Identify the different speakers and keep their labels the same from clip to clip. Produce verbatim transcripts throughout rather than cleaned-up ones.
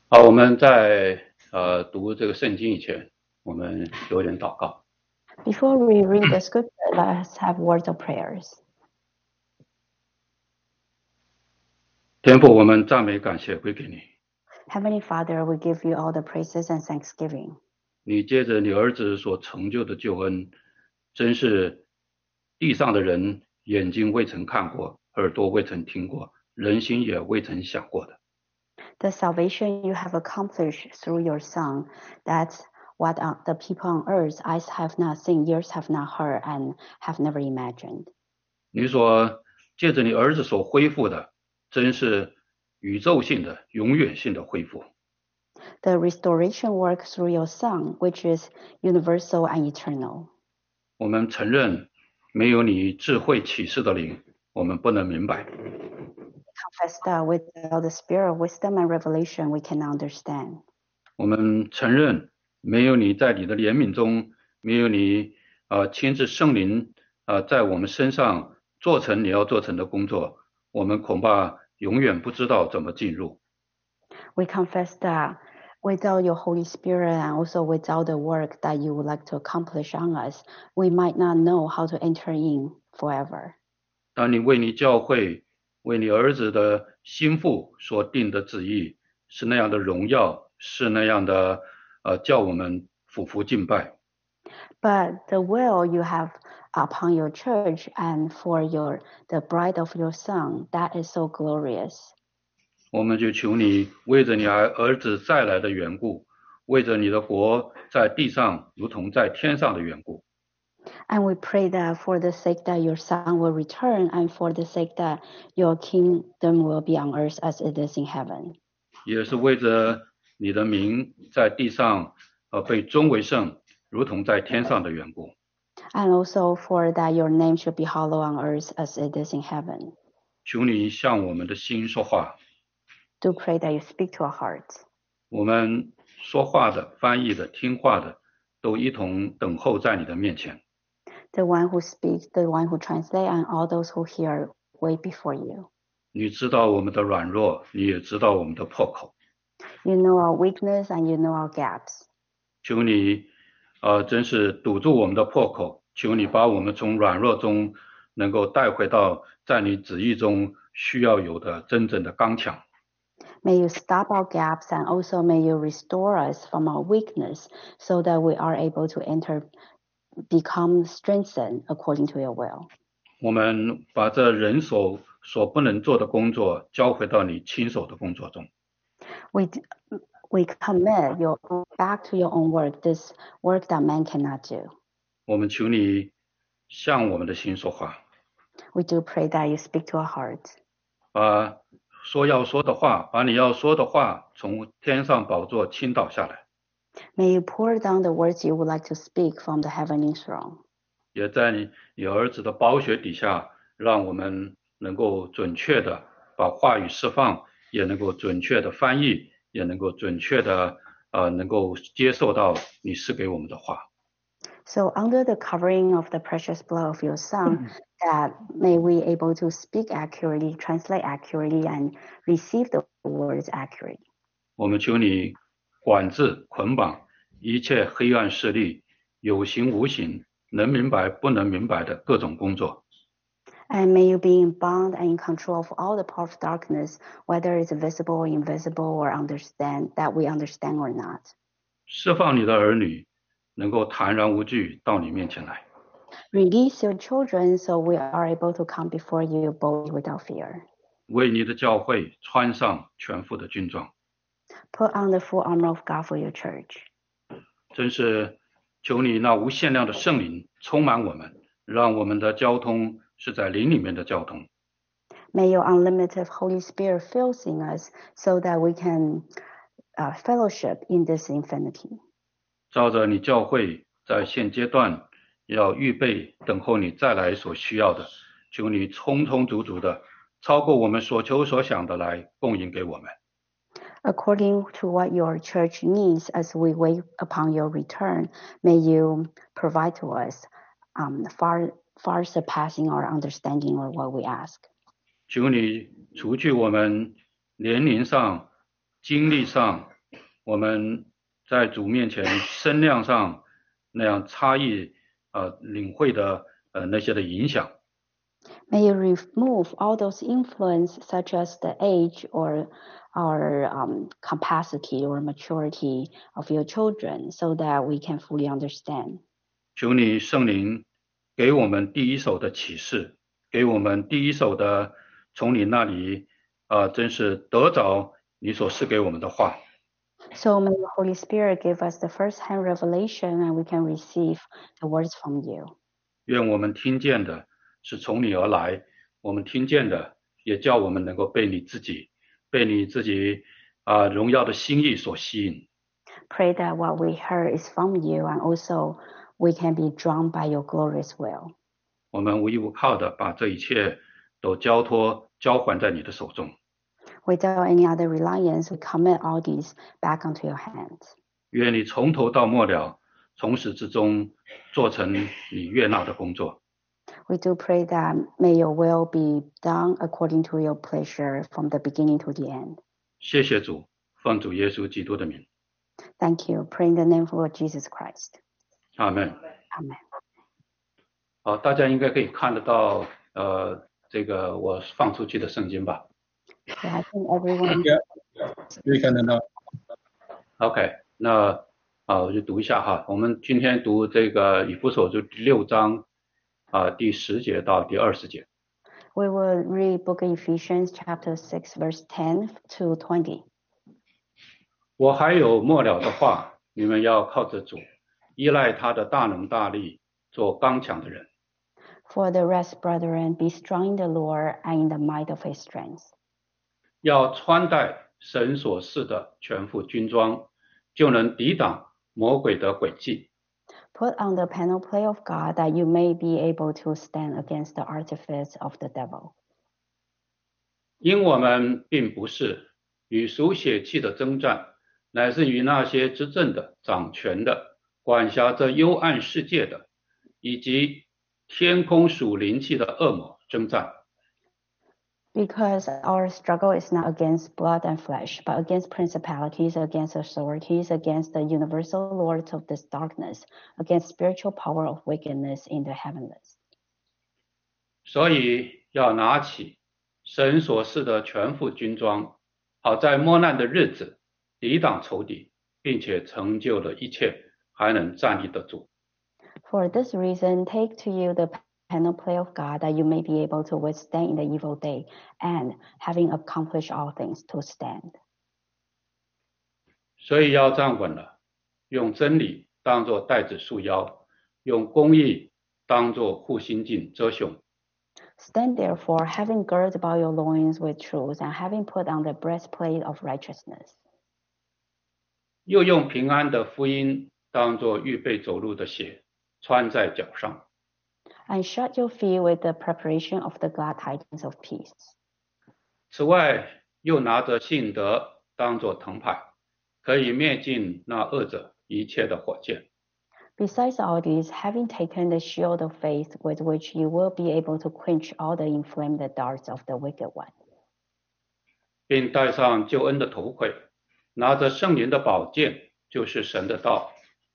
Speaker 1: 好，我们在呃读这个圣经以前，我们有点祷告。
Speaker 2: Before we read the scripture, let's have words of prayers.
Speaker 1: 天父，我们赞美感谢归给你。
Speaker 2: Heavenly Father, we give you all the praises and thanksgiving.
Speaker 1: 你借着你儿子所成就的救恩，真是地上的人眼睛未曾看过，耳朵未曾听过，人心也未曾想过的。
Speaker 2: The salvation you have accomplished through your Son, that's what uh, the people on earth eyes have not seen, ears have not heard, and have never imagined.
Speaker 1: 你所借着你儿子所恢复的，真是宇宙性的、永远性的恢复。
Speaker 2: The restoration work through your Son, which is universal and eternal.
Speaker 1: 我们承认没有你智慧启示的灵，我们不能明白。
Speaker 2: Confess that without the spirit of wisdom and revelation, we cannot understand.
Speaker 1: 我们承认没有你在你的怜悯中，没有你呃亲自圣灵呃在我们身上做成你要做成的工作，我们恐怕永远不知道怎么进入。
Speaker 2: We confess that without your Holy Spirit and also without the work that you would like to accomplish on us, we might not know how to enter in forever.
Speaker 1: 当你为你教会、为你儿子的心腹所定的旨意是那样的荣耀，是那样的呃叫我们俯伏敬拜。
Speaker 2: But the will you have upon your church and for your the bride of your Son, that is so glorious.
Speaker 1: 我们就求你为着你儿子再来的缘故，为着你的国在地上如同在天上的缘故，
Speaker 2: And we pray that for the sake that your Son will return and for the sake that your kingdom will be on earth as it is in heaven.
Speaker 1: 也是为着你的名在地上呃被尊为圣，如同在天上的缘故。
Speaker 2: And also for that your name should be hallowed on earth as it is in heaven.
Speaker 1: 求你向我们的心说话，
Speaker 2: Do pray that you speak to our hearts.
Speaker 1: 我们说话的、翻译的、听话的，都一同等候在你的面前。
Speaker 2: The one who speaks, the one who translates, and all those who hear wait before you.
Speaker 1: 你知道我们的软弱，你也知道我们的破口。
Speaker 2: You know our weakness and you know our gaps.
Speaker 1: 求你呃真是堵住我们的破口，求你把我们从软弱中能够带回到在你旨意中需要有的真正的刚强。
Speaker 2: May you stop our gaps and also may you restore us from our weakness so that we are able to enter, become strengthened according to your will.
Speaker 1: 我们把这人所所不能做的工作交回到你亲手的工作中。
Speaker 2: We, we commit your back to your own work, this work that man cannot do.
Speaker 1: 我们求你向我们的心说话，
Speaker 2: We do pray that you speak to our hearts.
Speaker 1: 把说要说的话，把你要说的话从天上宝座倾倒下来，
Speaker 2: May you pour down the words you would like to speak from the heavenly throne.
Speaker 1: 也在你你儿子的宝血底下，让我们能够准确的把话语释放，也能够准确的翻译，也能够准确的呃能够接受到你赐给我们的话。
Speaker 2: So under the covering of the precious blood of your Son, that may we able to speak accurately, translate accurately, and receive the words accurately.
Speaker 1: 我们求你管制捆绑一切黑暗势力，有形无形，能明白不能明白的各种工作。
Speaker 2: And may you be in bond and in control of all the power of darkness, whether it's visible or invisible, or understand that we understand or not.
Speaker 1: 释放你的儿女，能够坦然无惧到你面前来。
Speaker 2: Release your children so we are able to come before you boldly without fear.
Speaker 1: 为你的教会穿上全副的军装。
Speaker 2: Put on the full armor of God for your church.
Speaker 1: 真是求你那无限量的圣灵充满我们，让我们的交通是在灵里面的交通。
Speaker 2: May your unlimited Holy Spirit fill in us so that we can uh, fellowship in this infinity.
Speaker 1: 照着你教会在现阶段要预备等候你再来所需要的，求你充充足足的超过我们所求所想的来供应给我们。
Speaker 2: According to what your church needs as we wait upon your return, may you provide to us um, far, far surpassing our understanding or what we ask.
Speaker 1: 求你除去我们年龄上、精力上、 我们在主面前身量上那样差异呃领会的呃那些的影响。
Speaker 2: May you remove all those influence such as the age or our um, capacity or maturity of your children so that we can fully understand.
Speaker 1: 求你圣灵给我们第一手的启示，给我们第一手的从你那里啊、呃，真是得着你所赐给我们的话。
Speaker 2: So may the Holy Spirit give us the first-hand revelation and we can receive the words from you.
Speaker 1: 愿我们听见的是从你而来，我们听见的也叫我们能够被你自己，被你自己啊、呃、荣耀的心意所吸引。
Speaker 2: Pray that what we heard is from you and also we can be drawn by your glorious will.
Speaker 1: 我们无依无靠的把这一切都交托交还在你的手中。
Speaker 2: Without any other reliance, we commit all these back onto your hands.
Speaker 1: 愿你从头到末了，从始至终做成你悦纳的工作。
Speaker 2: We do pray that may your will be done according to your pleasure from the beginning to the end.
Speaker 1: 谢谢主，奉主耶稣基督的名。
Speaker 2: Thank you. Pray in the name of Lord Jesus Christ.
Speaker 1: 阿门。
Speaker 2: 阿门。
Speaker 1: 好，大家应该可以看得到，呃，这个我放出去的圣经吧。
Speaker 2: So I think everyone.
Speaker 3: Yeah, we can know.
Speaker 1: OK， 那啊，我就读一下哈。我们今天读这个以弗所书第六章啊，第十节到第二十节。
Speaker 2: We will read Book of Ephesians chapter six verse ten to twenty.
Speaker 1: 我还有末了的话，你们要靠着主，依赖他的大能大力，做刚强的人。
Speaker 2: For the rest, brethren, be strong in the Lord and in the might of his strength.
Speaker 1: 要穿戴神所赐的全副军装，就能抵挡魔鬼的诡计。
Speaker 2: Put on the panoply of God that you may be able to stand against the artifice of the devil.
Speaker 1: 因我们并不是与属血气的征战，乃是与那些执政的、掌权的、管辖这幽暗世界的，以及天空属灵气的恶魔征战。
Speaker 2: Because our struggle is not against blood and flesh, but against principalities, against authorities, against the universal lords of this darkness, against spiritual power of wickedness in the heavens.
Speaker 1: 所以要拿起神所赐的全副军装，好在末难的日子抵挡仇敌，并且成就了一切，还能站立得住。
Speaker 2: For this reason, take to you the panoply of God that you may be able to withstand in the evil day, and having accomplished all things, to stand.
Speaker 1: 所以要站稳了，用真理当作带子束腰，用公义当作护心镜遮胸。
Speaker 2: Stand therefore, having girded about your loins with truth, and having put on the breastplate of righteousness.
Speaker 1: 又用平安的福音当作预备走路的鞋，穿在脚上。
Speaker 2: And shut your feet with the preparation of the glad tidings of peace.
Speaker 1: 此外，又拿着信德当作藤牌，可以灭尽那恶者一切的火箭。
Speaker 2: Besides all these, having taken the shield of faith with which you will be able to quench all the inflamed darts of the wicked one.
Speaker 1: 并戴上救恩的头盔，拿着圣灵的宝剑，就是神的道。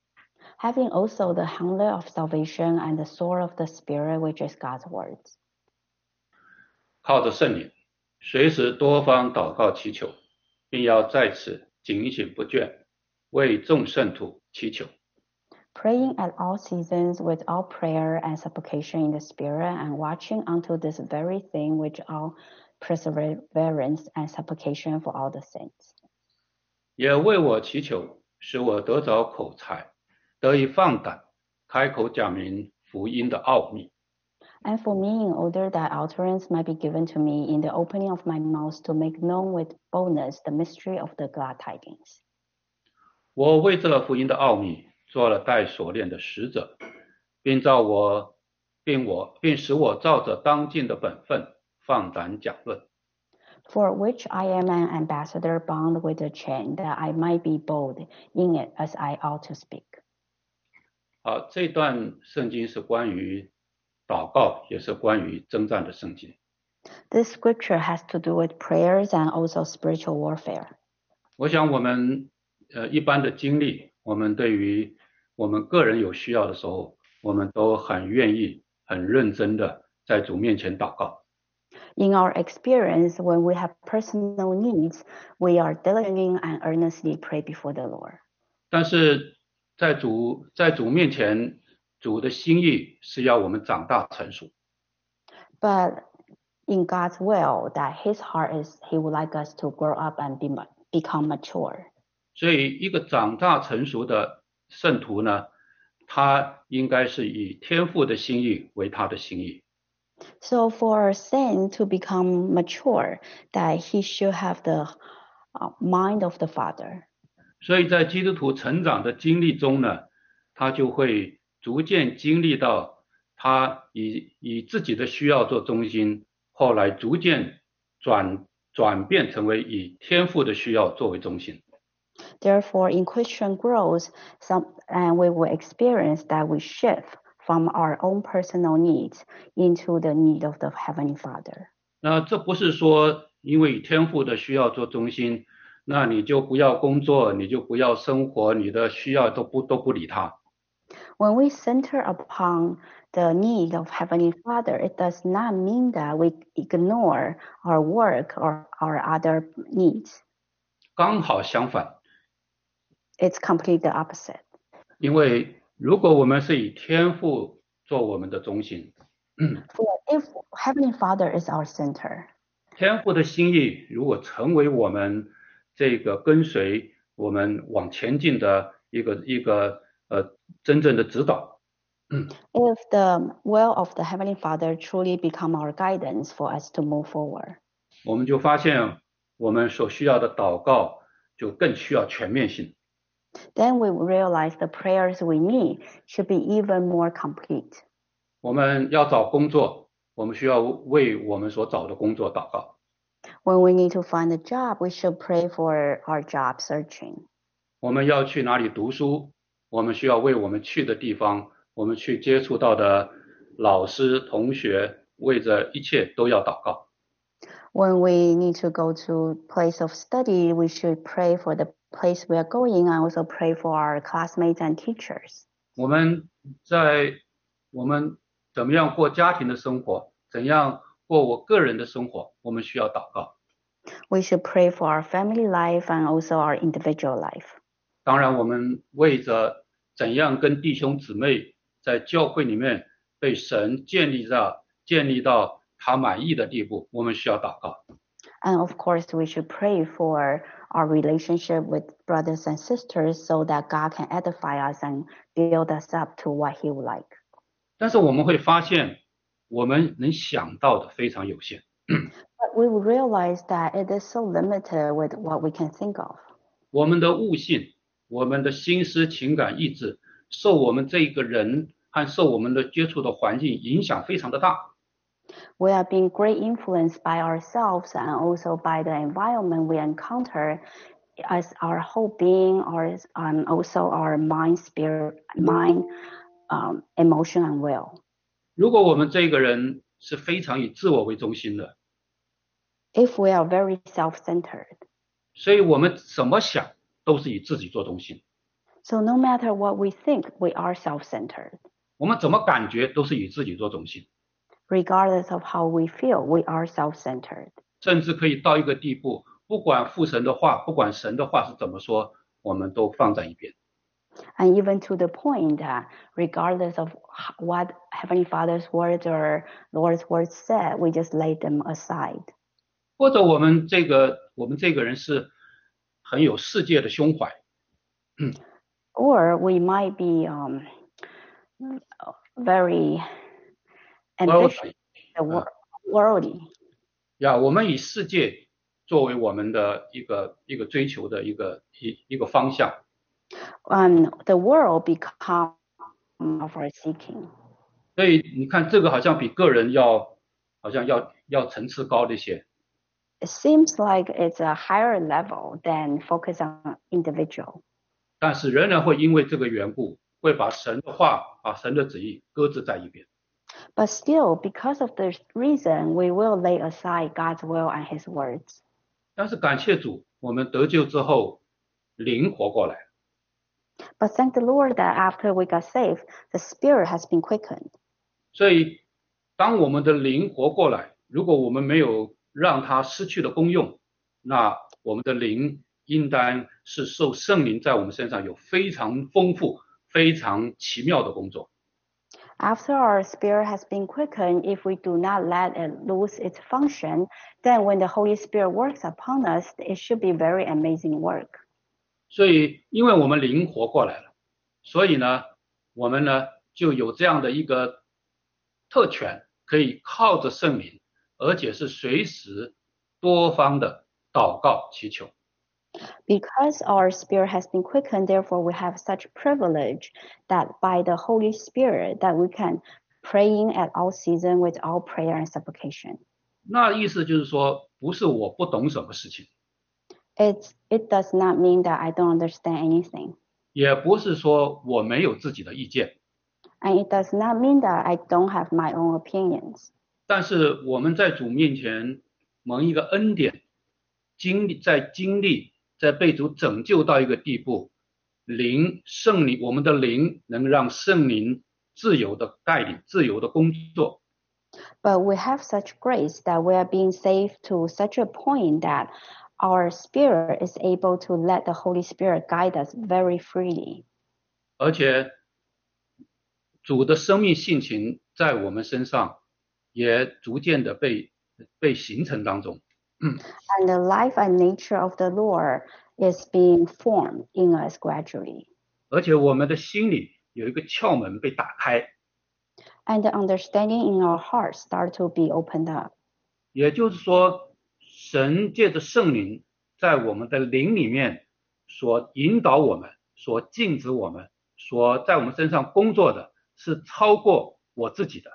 Speaker 2: Having also the helmet of salvation and the sword of the Spirit, which is God's words.
Speaker 1: 靠着圣灵，随时多方祷告祈求，并要在此警醒不倦，为众圣徒祈求。
Speaker 2: Praying at all seasons with all prayer and supplication in the Spirit, and watching unto this very thing with all perseverance and supplication for all the saints.
Speaker 1: 也为我祈求，使我得着口才，得以放胆开口讲明福音的奥秘。
Speaker 2: And for me, in order that utterance might be given to me in the opening of my mouth to make known with boldness the mystery of the glad tidings.
Speaker 1: 我为这了福音的奥秘，做了带锁链的使者，并照我，并我，并使我照着当尽的本分，放胆讲论。
Speaker 2: For which I am an ambassador bound with a chain, that I might be bold in it as I ought to speak.
Speaker 1: 好，这段圣经是关于祷告，也是关于征战的圣经。
Speaker 2: This scripture has to do with prayers and also spiritual warfare.
Speaker 1: 我想我们呃一般的经历，我们对于我们个人有需要的时候，我们都很愿意、很认真的在主面前祷告。
Speaker 2: In our experience, when we have personal needs, we are diligently and earnestly pray before the Lord.
Speaker 1: 但是在主在主面前，主的心意是要我们长大成熟。
Speaker 2: But in God's will, that His heart is He would like us to grow up and be, become mature.
Speaker 1: 所以，一个长大成熟的圣徒呢，他应该是以天父的心意为他的心意。
Speaker 2: So for a saint to become mature, that he should have the uh, mind of the Father.
Speaker 1: 所以在基督徒成长的经历中呢，他就会逐渐经历到，他以以自己的需要做中心，后来逐渐转转变成为以天父的需要作为中心。
Speaker 2: Therefore, in Christian growth, some and we will experience that we shift from our own personal needs into the need of the Heavenly Father.
Speaker 1: 那这不是说因为以天父的需要做中心，那你就不要工作，你就不要生活，你的需要都不都不理他。
Speaker 2: When we center upon the need of Heavenly Father, it does not mean that we ignore our work or our other needs.
Speaker 1: 刚好相反。
Speaker 2: It's completely the opposite.
Speaker 1: 因为如果我们是以天父做我们的中心，
Speaker 2: If Heavenly Father is our center,
Speaker 1: 天父的心意如果成为我们这个跟随我们往前进的一个一个呃真正的指导。
Speaker 2: If the will of the Heavenly Father truly become our guidance for us to move forward,
Speaker 1: 我们就发现我们所需要的祷告就更需要全面性。
Speaker 2: then we realize the prayers we need should be even more complete.
Speaker 1: 我们要找工作，我们需要为我们所找的工作祷告。
Speaker 2: When we need to find a job, we should pray for our job searching.
Speaker 1: 我们要去哪里读书，我们需要为我们去的地方，我们去接触到的老师、同学，为这一切都要祷告。
Speaker 2: When we need to go to place of study, we should pray for the place we are going and also pray for our classmates and teachers.
Speaker 1: 我们在我们怎么样过家庭的生活，怎样过我个人的生活，我们需要祷告。
Speaker 2: We should pray for our family life and also our individual life.
Speaker 1: 当然，我们为着怎样跟弟兄姊妹在教会里面被神建立到建立到他满意的地步，我们需要祷告。
Speaker 2: And of course, we should pray for our relationship with brothers and sisters so that God can edify us and build us up to what He would like.
Speaker 1: 但是我们会发现，我们能想到的非常有限。
Speaker 2: But we will realize that it is so limited with what we can think of.
Speaker 1: 我们的悟性，我们的心思、情感、意志，受我们这一个人和受我们的接触的环境影响非常的大。
Speaker 2: We are being great influenced by ourselves and also by the environment we encounter as our whole being, or um, also our mind, spirit, mind, um, emotion, and will.
Speaker 1: 如果我们这个人是非常以自我为中心的，
Speaker 2: If we are very self-centered,
Speaker 1: 所以我们怎么想都是以自己做中心，
Speaker 2: so no matter what we think, we are self-centered.
Speaker 1: 我们怎么感觉都是以自己做中心，
Speaker 2: Regardless of how we feel, we are self-centered.
Speaker 1: 甚至可以到一个地步，不管父神的话，不管神的话是怎么说，我们都放在一边。
Speaker 2: And even to the point that regardless of what Heavenly Father's words or Lord's words said, we just lay them aside.
Speaker 1: 或者我们这个我们这个人是很有世界的胸怀，
Speaker 2: Or we might be um, very
Speaker 1: Worldly.
Speaker 2: ambitious, uh, worldly.
Speaker 1: 呀，我们以世界作为我们的一个一个追求的一个一一个方向。
Speaker 2: Um, the world become of our seeking.
Speaker 1: 所以你看，这个好像比个人要好像要要层次高一些。
Speaker 2: It seems like it's a higher level than focus on individual.
Speaker 1: 但是仍然会因为这个缘故，会把神的话、把神的旨意搁置在一边。
Speaker 2: But still, because of this reason, we will lay aside God's will and His words.
Speaker 1: 但是感谢主，我们得救之后， 灵活过来。
Speaker 2: But thank the Lord that after we got saved, the spirit has been quickened.
Speaker 1: 所以当我们的灵活过来，如果我们没有让它失去了功用，那我们的灵应当是受圣灵在我们身上有非常丰富非常奇妙的工作。
Speaker 2: After our spirit has been quickened, if we do not let it lose its function, then when the Holy Spirit works upon us, it should be very amazing work.
Speaker 1: 所以因为我们灵活过来了，所以呢我们呢就有这样的一个特权，可以靠着圣灵，而且是随时多方的祷告祈求。
Speaker 2: Because our spirit has been quickened, therefore we have such privilege that by the Holy Spirit that we can praying at all season with all prayer and supplication.
Speaker 1: 那意思就是说，不是我不懂什么事情，
Speaker 2: It's, it does not mean that I don't understand anything.
Speaker 1: 也不是说我没有自己的意见，
Speaker 2: And it does not mean that I don't have my own opinions.
Speaker 1: 但是我们在主面前蒙一个恩典，经历在经历在被主拯救到一个地步，灵圣灵我们的灵能让圣灵自由的带领自由的工作。
Speaker 2: But we have such grace that we are being saved to such a point that our spirit is able to let the Holy Spirit guide us very freely.
Speaker 1: 而且主的生命性情在我们身上也逐渐的被被形成当中。
Speaker 2: And the life and nature of the Lord is being formed in us gradually.
Speaker 1: 而且我们的心里有一个窍门被打开，
Speaker 2: And the understanding in our hearts start to be opened up.
Speaker 1: 也就是说神借着圣灵在我们的灵里面所引导我们所禁止我们所在我们身上工作的是超过我自己的。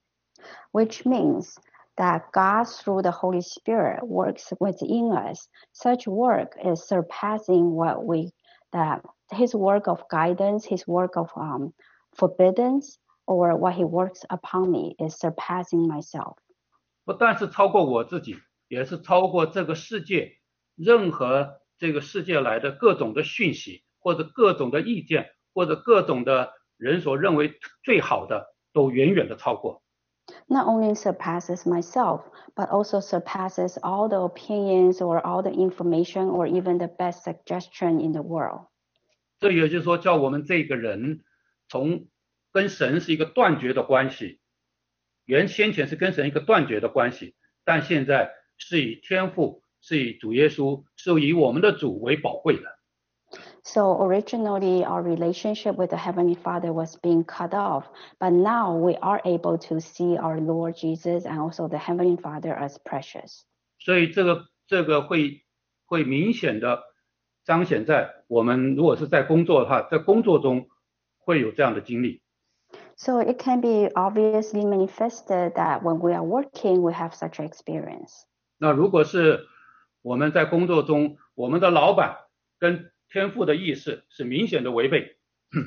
Speaker 2: Which means that God through the Holy Spirit works within us. Such work is surpassing what we, that his work of guidance, his work of um, forbiddance, or what he works upon me is surpassing myself.
Speaker 1: 不但是超过我自己，也是超过这个世界任何这个世界来的各种的讯息，或者各种的意见，或者各种的人所认为最好的，都远远的超过。
Speaker 2: Not only surpasses myself, but also surpasses all the opinions or all the information or even the best suggestion in the world.
Speaker 1: 这也就是说叫我们这个人从跟神是一个断绝的关系，原先前是跟神一个断绝的关系，但现在是以天父是以主耶稣是以我们的主为宝贵的。
Speaker 2: So originally our relationship with the Heavenly Father was being cut off, but now we are able to see our Lord Jesus and also the Heavenly Father as precious.
Speaker 1: 所以这个这个会会明显的彰显在我们如果是在工作的话，在工作中会有这样的经历。
Speaker 2: So it can be obviously manifested that when we are working, we have such experience.
Speaker 1: 那如果是我们在工作中，我们的老板跟天父的意识是明显的违背，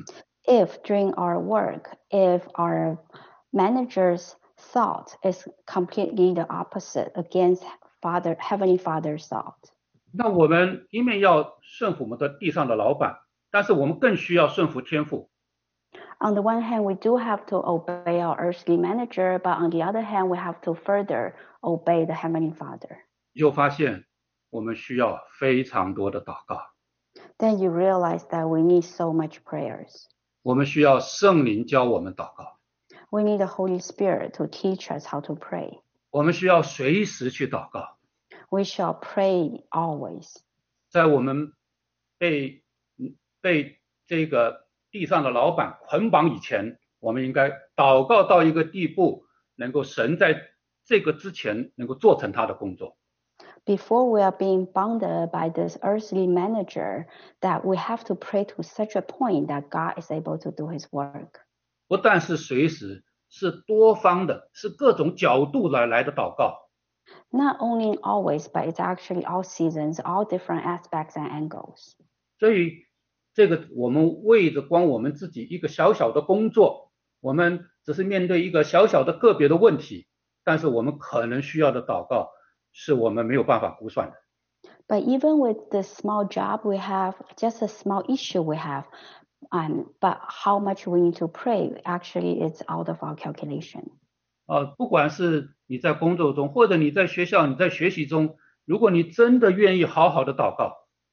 Speaker 2: If during our work, if our manager's thought is completely the opposite against Father, Heavenly Father's thought,
Speaker 1: 那我们一面要顺服我们的地上的老板，但是我们更需要顺服天父。
Speaker 2: on the one hand, we do have to obey our earthly manager, but on the other hand, we have to further obey the Heavenly Father.
Speaker 1: 就发现我们需要非常多的祷告，
Speaker 2: Then you realize that we need so much prayers.
Speaker 1: 我们需要圣灵教我们祷告，
Speaker 2: We need the Holy Spirit to teach us how to pray.
Speaker 1: 我们需要随时去祷告。
Speaker 2: We shall pray always.
Speaker 1: 在我们被被这个地上的老板捆绑以前，我们应该祷告到一个地步，能够神在这个之前能够做成他的工作。
Speaker 2: Before we are being bounded by this earthly manager, that we have to pray to such a point that God is able to do his work.
Speaker 1: 不但是随时，是多方的，是各种角度来来的祷告。
Speaker 2: Not only always, but it's actually all seasons, all different aspects and angles.
Speaker 1: 所以这个我们为着光我们自己一个小小的工作，我们只是面对一个小小的个别的问题，但是我们可能需要的祷告是我们没有办法估算的。
Speaker 2: But even with the small job we have, just a small issue we have, um, but how much we need to pray, actually it's out of our calculation.
Speaker 1: 呃，不管是你在工作中，或者你在学校，你在学习中，如果你真的愿意好好的祷告，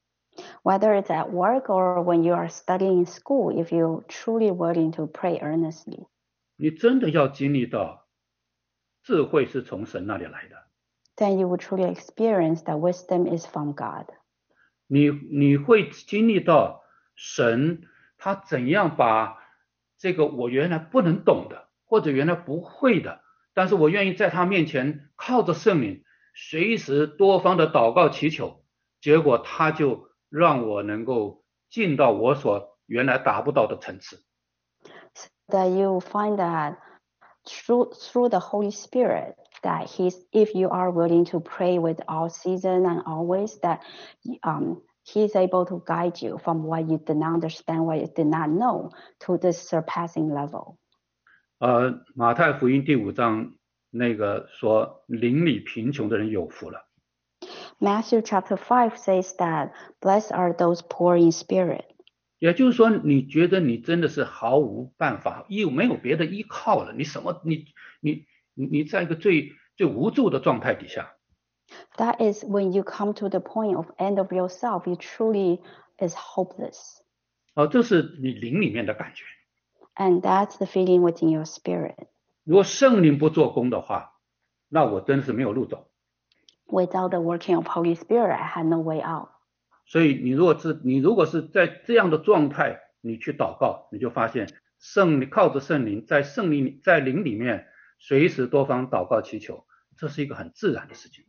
Speaker 2: Whether it's at work or when you are studying in school, if you're truly willing to pray earnestly,
Speaker 1: 你真的要经历到智慧是从神那里来的，
Speaker 2: then you will truly experience that wisdom is from God.
Speaker 1: 你你会经历到神他怎样把这个我原来不能懂的，或者原来不会的，但是我愿意在他面前靠着圣灵，随时多方的祷告祈求，结果他就让我能够进到我所原来达不到的层次。
Speaker 2: So that you find that through, through the Holy Spirit, that he's, if you are willing to pray with all season and always, that um, he's able to guide you from what you did not understand, what you did not know, to this surpassing level.
Speaker 1: 呃，马太福音第五章那个说邻里贫穷的人有福了。
Speaker 2: Matthew chapter five says that blessed are those poor in spirit.
Speaker 1: 也就是说，你觉得你真的是毫无办法，又没有别的依靠了，你什么，你你你你在一个最最无助的状态底下。
Speaker 2: That is when you come to the point of end of yourself, you truly is hopeless.
Speaker 1: 哦，这是你灵里面的感觉。
Speaker 2: And that's the feeling within your spirit.
Speaker 1: 如果圣灵不做工的话，那我真是没有路走。
Speaker 2: Without the working of Holy Spirit, I had no way out.
Speaker 1: 所以你如果是你如果是在这样的状态，你去祷告，你就发现圣灵靠着圣灵，在圣灵在灵里面随时多方祷告祈求，这是一个很自然的事情。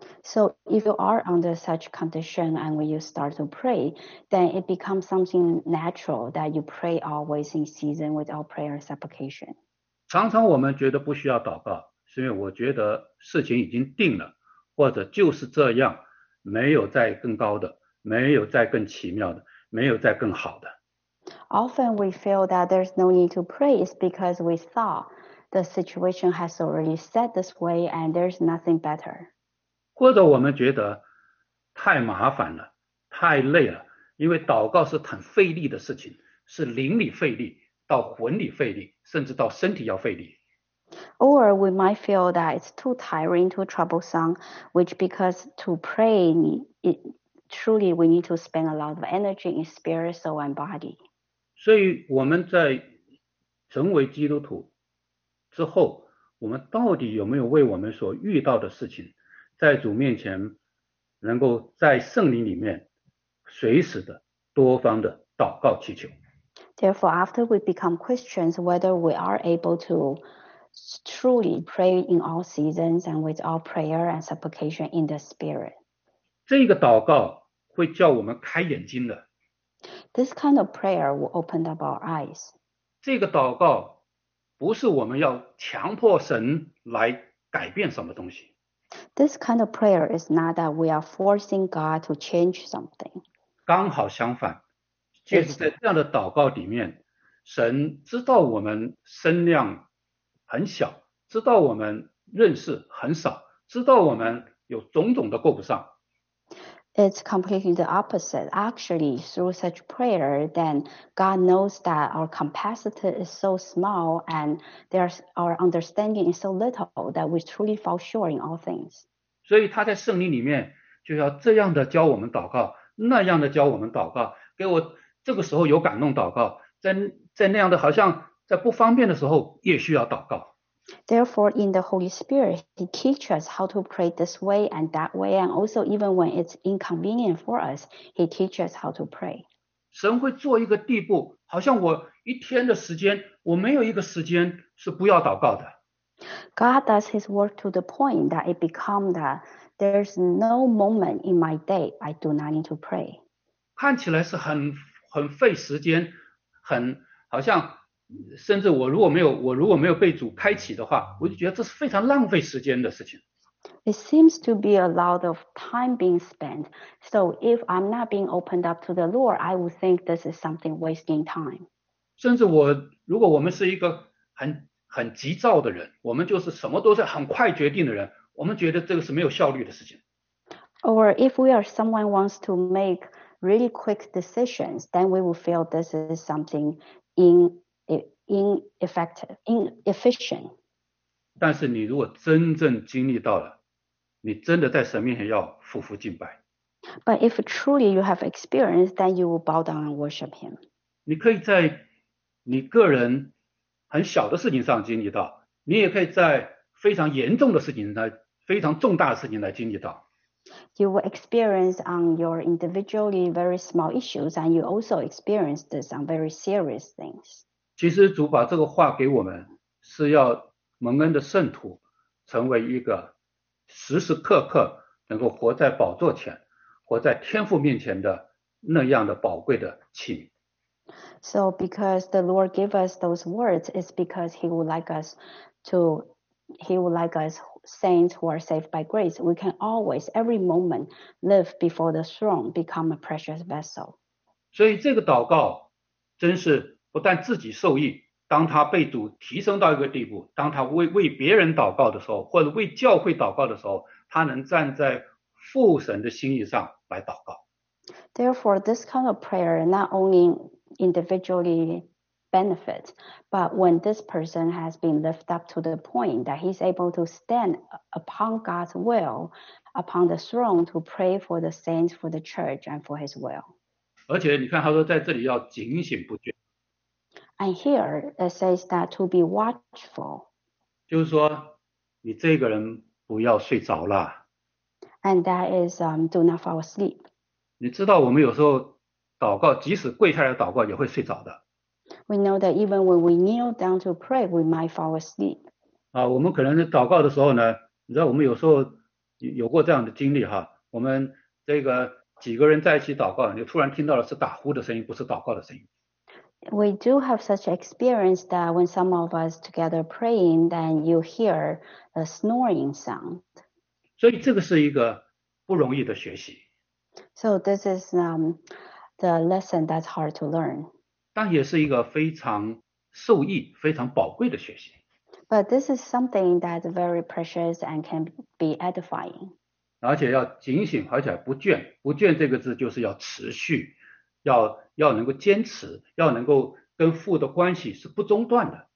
Speaker 2: So if you are under such condition and when you start to pray, then it becomes something natural that you pray always in season with all prayer and supplication.
Speaker 1: 常常我们觉得不需要祷告，是因为我觉得事情已经定了，或者就是这样，没有再更高的，没有再更奇妙的，没有再更好的。
Speaker 2: Often we feel that there's no need to pray is because we thought the situation has already set this way and there's nothing better.
Speaker 1: 或者我们觉得太麻烦了，太累了，因为祷告是很费力的事情，是灵里费力，到魂里费力，甚至到身体要费力。
Speaker 2: Or we might feel that it's too tiring, too troublesome, which because to pray, it, truly we need to spend a lot of energy in spirit, soul, and body.
Speaker 1: 所以我们在成为基督徒之后，我们到底有没有为我们所遇到的事情，在主面前能够在圣灵里面随时的多方的祷告祈求。
Speaker 2: Therefore, after we become Christians, whether we are able to truly pray in all seasons and with all prayer and supplication in the Spirit.
Speaker 1: 这个祷告会叫我们开眼睛的。
Speaker 2: This kind of prayer will open up our eyes.
Speaker 1: 这个祷告不是我们要强迫神来改变什么东西。
Speaker 2: This kind of prayer is not that we are forcing God to change something.
Speaker 1: 刚好相反，就是在这样的祷告里面，神知道我们身量很小，知道我们认识很少，知道我们有种种的够不上。
Speaker 2: It's completely the opposite. Actually, through such prayer, then God knows that our capacity is so small and there's our understanding is so little that we truly fall short in all things.
Speaker 1: 所以他在圣灵里面就要这样的教我们祷告，那样的教我们祷告，给我这个时候有感动祷告，在在那样的好像在不方便的时候也需要祷告。
Speaker 2: Therefore, in the Holy Spirit, He teaches us how to pray this way and that way, and also even when it's inconvenient for us, He teaches us how to pray.
Speaker 1: 神会做一个地步，好像我一天的时间，我没有一个时间是不要祷告的。
Speaker 2: God does His work to the point that it becomes that there's no moment in my day I do not need to pray.
Speaker 1: 看起来是很很费时间，很好像。 甚至我如果没有我如果没有被主开启的话，我就觉得这是非常浪费时间的事情。
Speaker 2: It seems to be a lot of time being spent. So if I'm not being opened up to the Lord, I would think this is something wasting time.
Speaker 1: 甚至我如果我们是一个很很急躁的人，我们就是什么都是很快决定的人，我们觉得这个是没有效率的事情。
Speaker 2: Or if we are someone wants to make really quick decisions, then we will feel this is something in, ineffective, inefficient.
Speaker 1: 但是你如果真正经历到了，你真的在神面前要俯伏敬拜。
Speaker 2: But if truly you have experience, then you will bow down and worship Him.
Speaker 1: 你可以在你个人很小的事情上经历到，你也可以在非常严重的事情来、非常重大的事情来经历到。
Speaker 2: You will experience on your individually very small issues, and you also experience this on very serious things.
Speaker 1: 其实主把这个话给我们，是要蒙恩的圣徒成为一个时时刻刻能够活在宝座前、活在天父面前的那样的宝贵的器皿。
Speaker 2: So because the Lord gave us those words, it's because He would like us to, He would like us saints who are saved by grace. We can always, every moment, live before the throne, become a precious vessel.
Speaker 1: 所以这个祷告真是不但自己受益，当他被主提升到一个地步，当他为为别人祷告的时候，或者为教会祷告的时候，他能站在父神的心意上来祷告。
Speaker 2: Therefore, this kind of prayer not only individually benefit, but when this person has been lifted up to the point that he's able to stand upon God's will, upon the throne to pray for the saints, for the church, and for His will.
Speaker 1: 而且你看，他说在这里要警醒不倦。
Speaker 2: And here it says that to be watchful.
Speaker 1: 就是说，你这个人不要睡着了。
Speaker 2: And that is, um, do not fall asleep.
Speaker 1: 你知道，我们有时候祷告，即使跪下来祷告，也会睡着的。
Speaker 2: We know that even when we kneel down to pray, we might fall asleep.
Speaker 1: 啊，我们可能祷告的时候呢，你知道，我们有时候有过这样的经历哈。我们这个几个人在一起祷告，你突然听到的是打呼的声音，不是祷告的声音。
Speaker 2: We do have such experience that when some of us together praying, then you hear a snoring sound.
Speaker 1: 所以这个是一个不容易的学习。
Speaker 2: So this is um, the lesson that's hard to learn.
Speaker 1: 但也是一个非常受益、非常宝贵的学习。
Speaker 2: But this is something that's very precious and can be edifying.
Speaker 1: 而且要警醒，而且不倦。不倦这个字就是要持续，要要能够坚持，要能够跟父的关系是不中断的。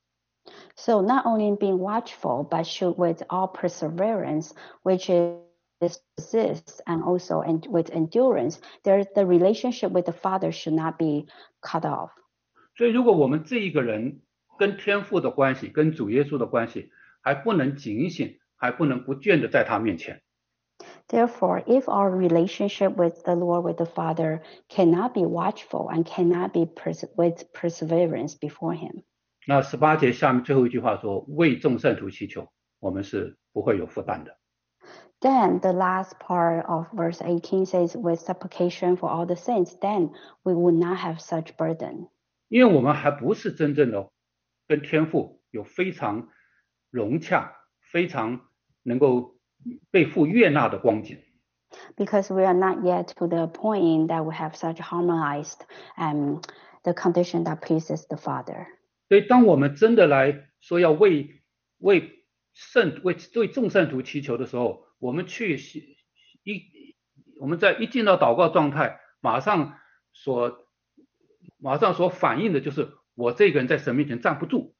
Speaker 2: So not only being watchful, but should with all perseverance, which is exists, and also and with endurance, there the relationship with the Father should not be cut off.
Speaker 1: 所以，如果我们这一个人跟天父的关系、跟主耶稣的关系还不能警醒，还不能不倦的在他面前。
Speaker 2: Therefore, if our relationship with the Lord, with the Father, cannot be watchful and cannot be pers with perseverance before Him.
Speaker 1: 那十八节下面最后一句话说：“为众圣徒祈求，我们是不会有负担的。”
Speaker 2: Then the last part of verse eighteen says, "With supplication for all the saints, then we would not have such burden."
Speaker 1: 因为我们还不是真正的跟天父有非常融洽、非常能够被父悦纳的光景。
Speaker 2: Because we are not yet to the point that we have such harmonized um, the condition that pleases the Father.
Speaker 1: 所以，当我们真的来说要为为圣为为众圣徒祈求的时候，我们去一我们在一进到祷告状态，马上所马上所反映的就是我这个人在神面前站不住。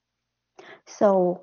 Speaker 2: So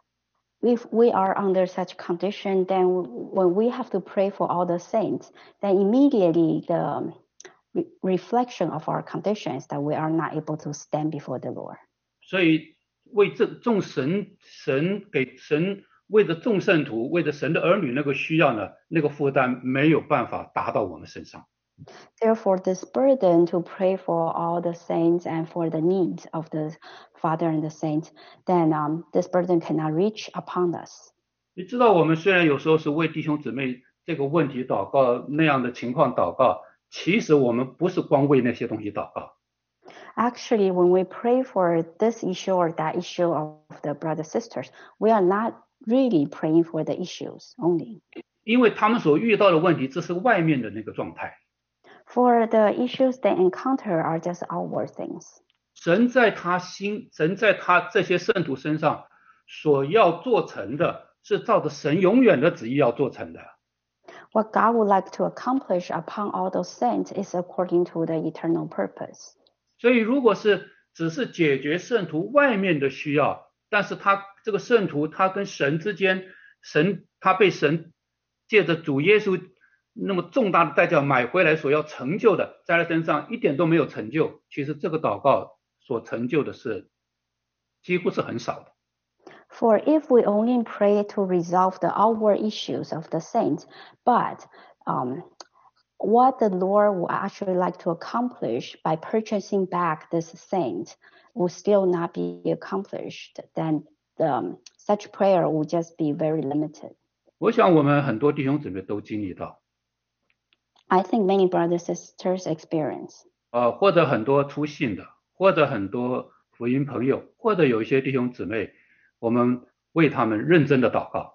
Speaker 2: if we are under such condition, then when we have to pray for all the saints, then immediately the re reflection of our condition is that we are not able to stand before the Lord.
Speaker 1: 所以为这众神神给神为着众圣徒为着神的儿女那个需要呢，那个负担没有办法达到我们身上。
Speaker 2: Therefore, this burden to pray for all the saints and for the needs of the Father and the saints, then um, this burden cannot reach upon us.
Speaker 1: 你知道，我们虽然有时候是为弟兄姊妹这个问题祷告，那样的情况祷告，其实我们不是光为那些东西祷告。
Speaker 2: Actually, when we pray for this issue or that issue of the brothers sisters, we are not really praying for the issues only.
Speaker 1: 因为他们所遇到的问题，这是外面的那个状态。
Speaker 2: For the issues they encounter are just outward things.
Speaker 1: 神在他心，神在他这些圣徒身上所要做成的，是照着神永远的旨意要做成的。
Speaker 2: What God would like to accomplish upon all those saints is according to the eternal purpose.
Speaker 1: 所以如果是只是解决圣徒外面的需要，但是他这个圣徒他跟神之间，神他被神借着主耶稣那么重大的代价买回来所要成就的，在他身上一点都没有成就，其实这个祷告所成就的是几乎是很少的。
Speaker 2: For if we only pray to resolve the outward issues of the saints, but um, what the Lord would actually like to accomplish by purchasing back this saint will still not be accomplished, then the, such prayer will just be very limited.
Speaker 1: 我想我们很多弟兄姊妹都经历到。
Speaker 2: I think many brothers and sisters experience.
Speaker 1: 呃，或者很多初信的，或者很多福音朋友，或者有一些弟兄姊妹，我们为他们认真的祷告。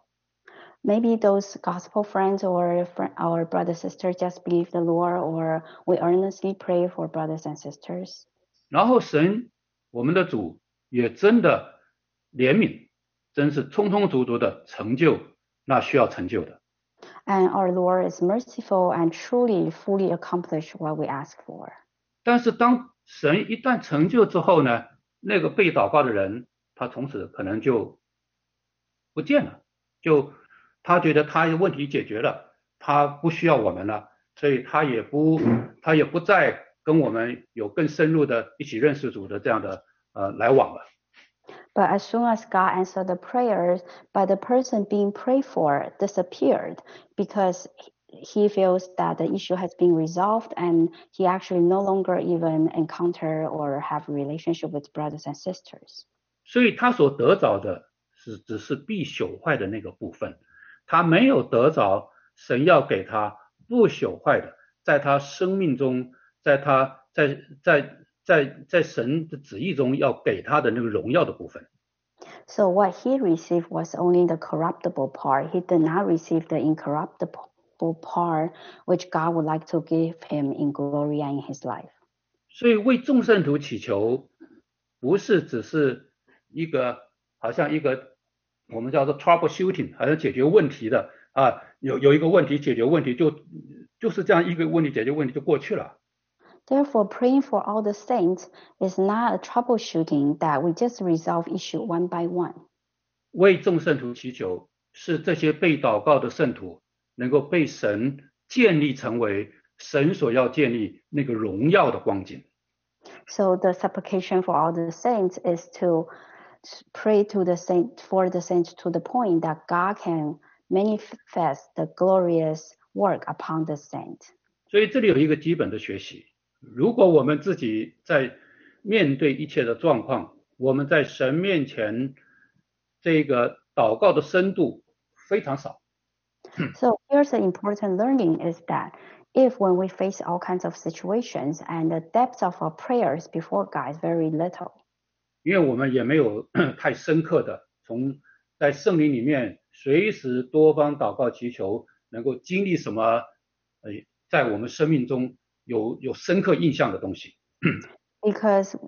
Speaker 2: Maybe those gospel friends or our brothers and sisters just believe the Lord, or we earnestly pray for brothers and sisters.
Speaker 1: 然后神，我们的主也真的怜悯，真是充充足足的成就那需要成就的。
Speaker 2: And our Lord is merciful and truly fully accomplish what we ask for.
Speaker 1: 但是当神一旦成就之后呢，那个被祷告的人，他从此可能就不见了，就他觉得他问题解决了，他不需要我们了，所以他也不他也不再跟我们有更深入的一起认识主的这样的呃来往了。
Speaker 2: But as soon as God answered the prayers, but the person being prayed for disappeared because he feels that the issue has been resolved and he actually no longer even encounter or have a relationship with brothers and sisters.
Speaker 1: 所以他所得着的是只是必朽坏的那个部分，他没有得着神要给他不朽坏的，在他生命中，在他在在在在神的旨意中要给他的那个荣耀的部分。
Speaker 2: So what he received was only the corruptible part. He did not receive the incorruptible part, which God would like to give him in glory and in his life.
Speaker 1: 所以为众圣徒祈求，不是只是一个好像一个我们叫做 troubleshooting， 好像解决问题的啊，有有一个问题解决问题就就是这样一个问题解决问题就过去了。
Speaker 2: Therefore, praying for all the saints is not a troubleshooting that we just resolve issue one by one.
Speaker 1: 为众圣徒祈求，是这些被祷告的圣徒能够被神建立成为神所要建立那个荣耀的光景。
Speaker 2: So the supplication for all the saints is to pray to the saint for the saints to the point that God can manifest the glorious work upon the saint.
Speaker 1: 所以这里有一个基本的学习。如果我们自己在面对一切的状况，我们在神面前这个祷告的深度非常少。
Speaker 2: So here's the important learning is that if when we face all kinds of situations and the depth of our prayers before God is very little.
Speaker 1: 因为我们也没有太深刻的从在圣灵里面随时多方祷告祈求，能够经历什么呃在我们生命中有有深刻印象的东西。
Speaker 2: Because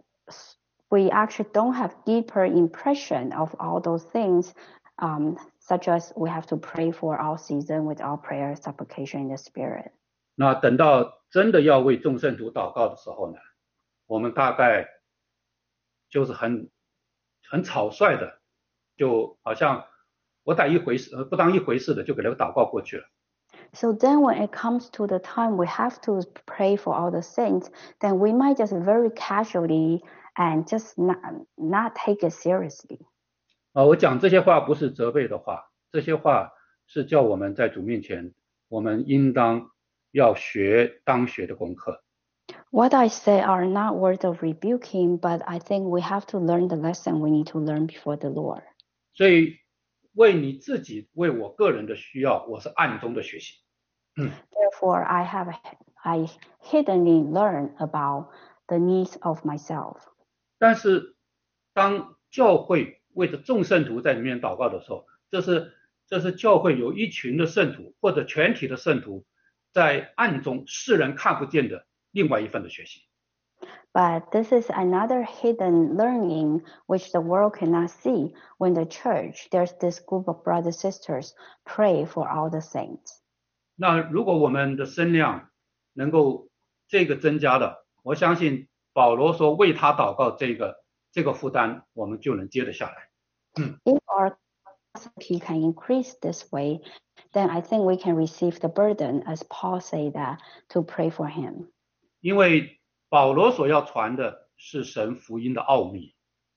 Speaker 2: we actually don't have deeper impression of all those things, um, such as we have to pray for our season with our prayer supplication in the spirit.
Speaker 1: 那等到真的要为众圣徒祷告的时候呢，我们大概就是很很草率的，就好像不当一回事不当一回事的就给他祷告过去了。
Speaker 2: So then when it comes to the time we have to pray for all the saints, then we might just very casually and just not, not take it seriously.
Speaker 1: 啊，我讲这些话不是责备的话，这些话是叫我们在主面前，我们应当要学当学的功课。
Speaker 2: What I say are not words of rebuking, but I think we have to learn the lesson we need to learn before the Lord.
Speaker 1: 所以为你自己为我个人的需要，我是暗中的学习。
Speaker 2: Therefore, I have I hiddenly learn about the needs of myself.
Speaker 1: 但是当教会为着众圣徒在里面祷告的时候，这是这是教会有一群的圣徒或者全体的圣徒在暗中世人看不见的另外一份的学习。
Speaker 2: But this is another hidden learning which the world cannot see. When the church, there's this group of brothers and sisters, pray for all the saints.
Speaker 1: 那如果我们的声量能够这个增加的，我相信保罗说为他祷告这个这个负担我们就能接得下来。嗯。
Speaker 2: If our capacity can increase this way, then I think we can receive the burden, as Paul said that, to pray for him.
Speaker 1: 因为保罗所要传的是神福音的奥秘。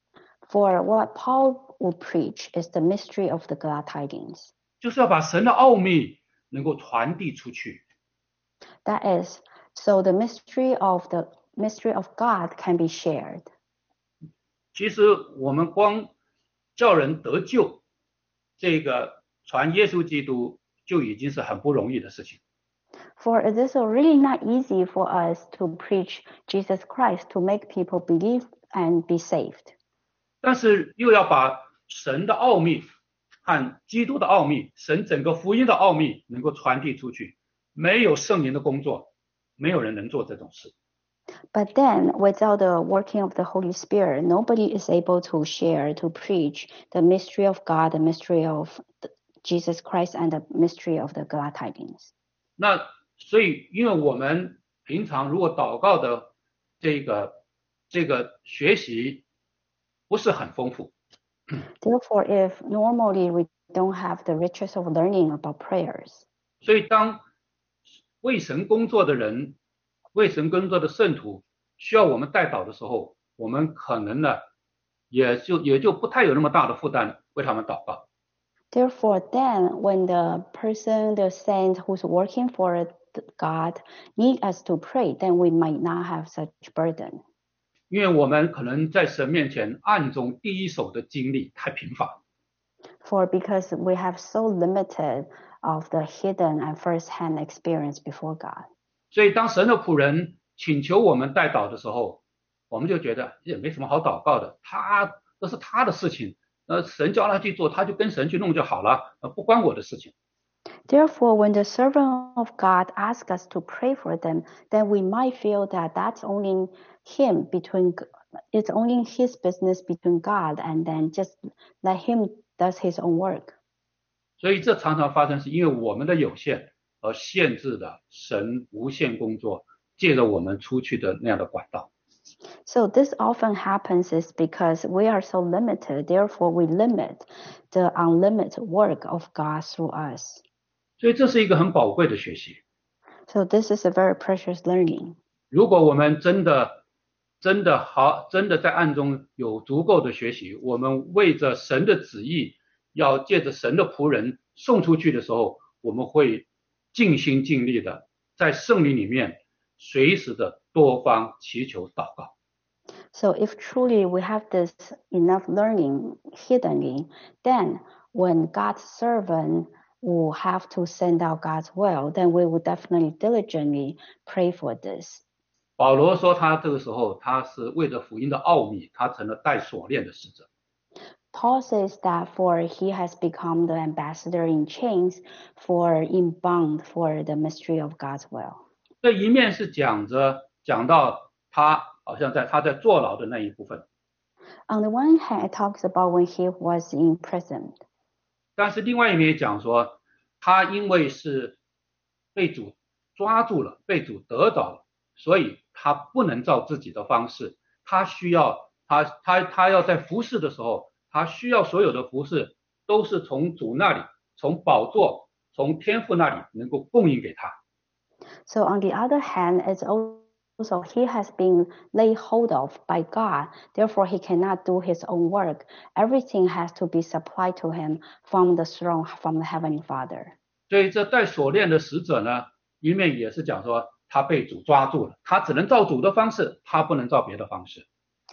Speaker 2: For what Paul will preach is the mystery of the glad tidings.
Speaker 1: 就是要把神的奥秘能够传递出去。
Speaker 2: That is, so the mystery of the mystery of God can be shared.
Speaker 1: 其实我们光叫人得救，这个传耶稣基督就已经是很不容易的事情。
Speaker 2: For it is really not easy for us to preach Jesus Christ to make people believe and be saved.
Speaker 1: 但是又要把神的奥秘和基督的奥秘，神整个福音的奥秘能够传递出去，没有圣灵的工作，没有人能做这种事。
Speaker 2: But then, without the working of the Holy Spirit, nobody is able to share, to preach the mystery of God, the mystery of Jesus Christ, and the mystery of the glad tidings.
Speaker 1: 那所以，因为我们平常如果祷告的这个这个学习不是很丰富。
Speaker 2: Therefore, if normally we don't have the riches of learning about prayers,
Speaker 1: 所以当为神工作的人，为神工作的圣徒需要我们代祷的时候，我们可能呢也就也就不太有那么大的负担为他们祷告。
Speaker 2: Therefore, then when the person, the saint who's working for God need us to pray, then we might not have such burden.
Speaker 1: 因为我们可能在神面前暗中第一手的经历太贫乏。
Speaker 2: For because we have so limited of the hidden and first-hand experience before God.
Speaker 1: 所以当神的仆人请求我们代祷的时候，我们就觉得也没什么好祷告的，他这是他的事情，呃，神叫他去做，他就跟神去弄就好了，呃，不关我的事情。
Speaker 2: Therefore, when the servant of God asks us to pray for them, then we might feel that that's only him between, it's only his business between God, and then just let him does his own work.
Speaker 1: 所以这常常发生是因为我们的有限而限制了神无限工作借着我们出去的那样的管道。
Speaker 2: So this often happens is because we are so limited, therefore we limit the unlimited work of God through us.
Speaker 1: 所以这是一个很宝贵的学习。
Speaker 2: So this is a very precious learning.
Speaker 1: 如果我们真的真的好，真的在暗中有足够的学习，我们为着神的旨意，要借着神的仆人送出去的时候，我们会尽心尽力的在圣灵里面随时的多方祈求祷告。
Speaker 2: So if truly we have this enough learning hiddenly, then when God's servant will have to send out God's will, then we will definitely diligently pray for this.
Speaker 1: 保罗说他这个时候他是为着福音的奥秘，他成了带锁链的使者。
Speaker 2: Paul says that for he has become the ambassador in chains, for in bond for the mystery of God's will.
Speaker 1: 这一面是讲着讲到他好像在他在坐牢的那一部分。
Speaker 2: On the one hand, it talks about when he was imprisoned.
Speaker 1: 但是另外一面也讲说，他因为是被主抓住了，被主得着了，所以他不能照自己的方式，他需要他他他要在服侍的时候，他需要所有的服侍都是从主那里，从宝座，从天父那里能够供应给他。
Speaker 2: So on the other hand, it's also he has been laid hold of by God, therefore he cannot do his own work. Everything has to be supplied to him from the throne, from the Heavenly Father.
Speaker 1: 所以这带锁链的使者呢，一面也是讲说他被主抓住了，他只能照主的方式，他不能照别的方式。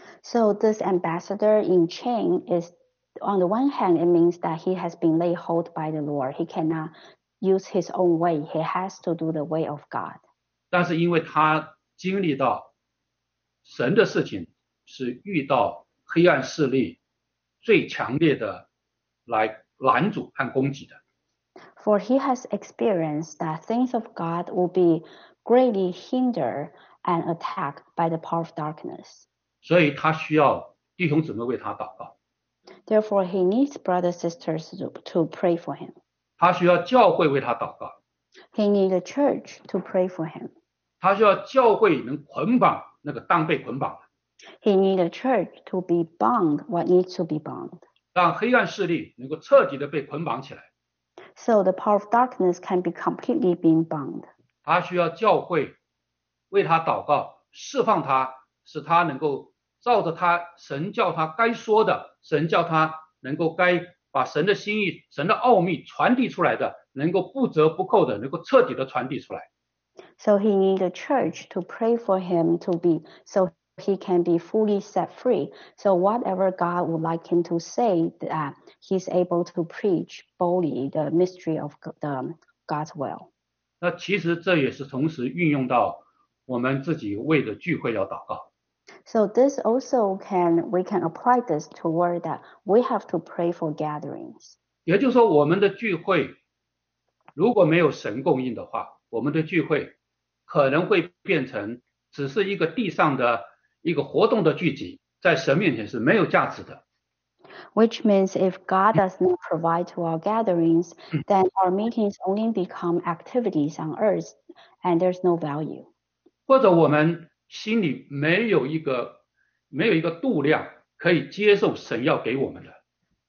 Speaker 2: So this ambassador in chain is, on the one hand, it means that he has been laid hold by the Lord. He cannot use his own way. He has to do the way of God.
Speaker 1: 但是因为他经历到神的事情是遇到黑暗势力最强烈的来拦阻和攻击的。
Speaker 2: For he has experienced that things of God will be greatly hindered and attacked by the power of darkness.
Speaker 1: 所以他需要弟兄姊妹为他祷告。
Speaker 2: Therefore, he needs brothers and sisters to, to pray for him.
Speaker 1: 他需要教会为他祷告。
Speaker 2: He needs a church to pray for him.
Speaker 1: 他需要教会能捆绑那个当被捆绑的，
Speaker 2: He needs a church to be bound what needs to be bound.
Speaker 1: 让黑暗势力能够彻底的被捆绑起来。
Speaker 2: So the power of darkness can be completely being bound.
Speaker 1: 他需要教会为他祷告，释放他，使他能够照着他神叫他该说的，神叫他能够该把神的心意、神的奥秘传递出来的，能够不折不扣的，能够彻底的传递出来。
Speaker 2: So he needs a church to pray for him to be, so he can be fully set free. So whatever God would like him to say, that he's able to preach boldly the mystery of the God's will.
Speaker 1: 那其实这也是同时运用到我们自己为的聚会要祷告。
Speaker 2: So this also can, we can apply this toward that we have to pray for gatherings.
Speaker 1: 也就是说，我们的聚会如果没有神供应的话，我们的聚会可能会变成只是一个地上的一个活动的聚集，在神面前是没有价值的。
Speaker 2: Which means if God does not provide to our gatherings, then our meetings only become activities on earth and there's no value.
Speaker 1: 或者我们心里没有一个没有一个度量可以接受神要给我们的，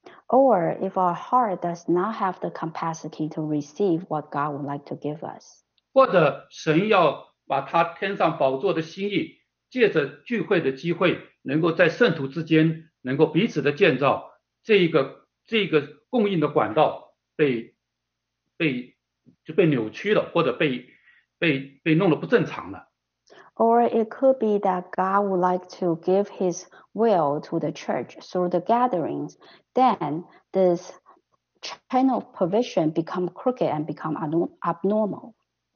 Speaker 2: Or if our heart does not have the capacity to receive what God would like to give us.
Speaker 1: 或者神要把他天上宝座的心意，借着聚会的机会，能够在圣徒之间能够彼此的建造，这一个这个供应的管道被被就被扭曲了，或者被被被弄得不正常了。
Speaker 2: Or it could be that God would like to give his will to the church through the gatherings. Then this channel of provision become crooked and become abnormal.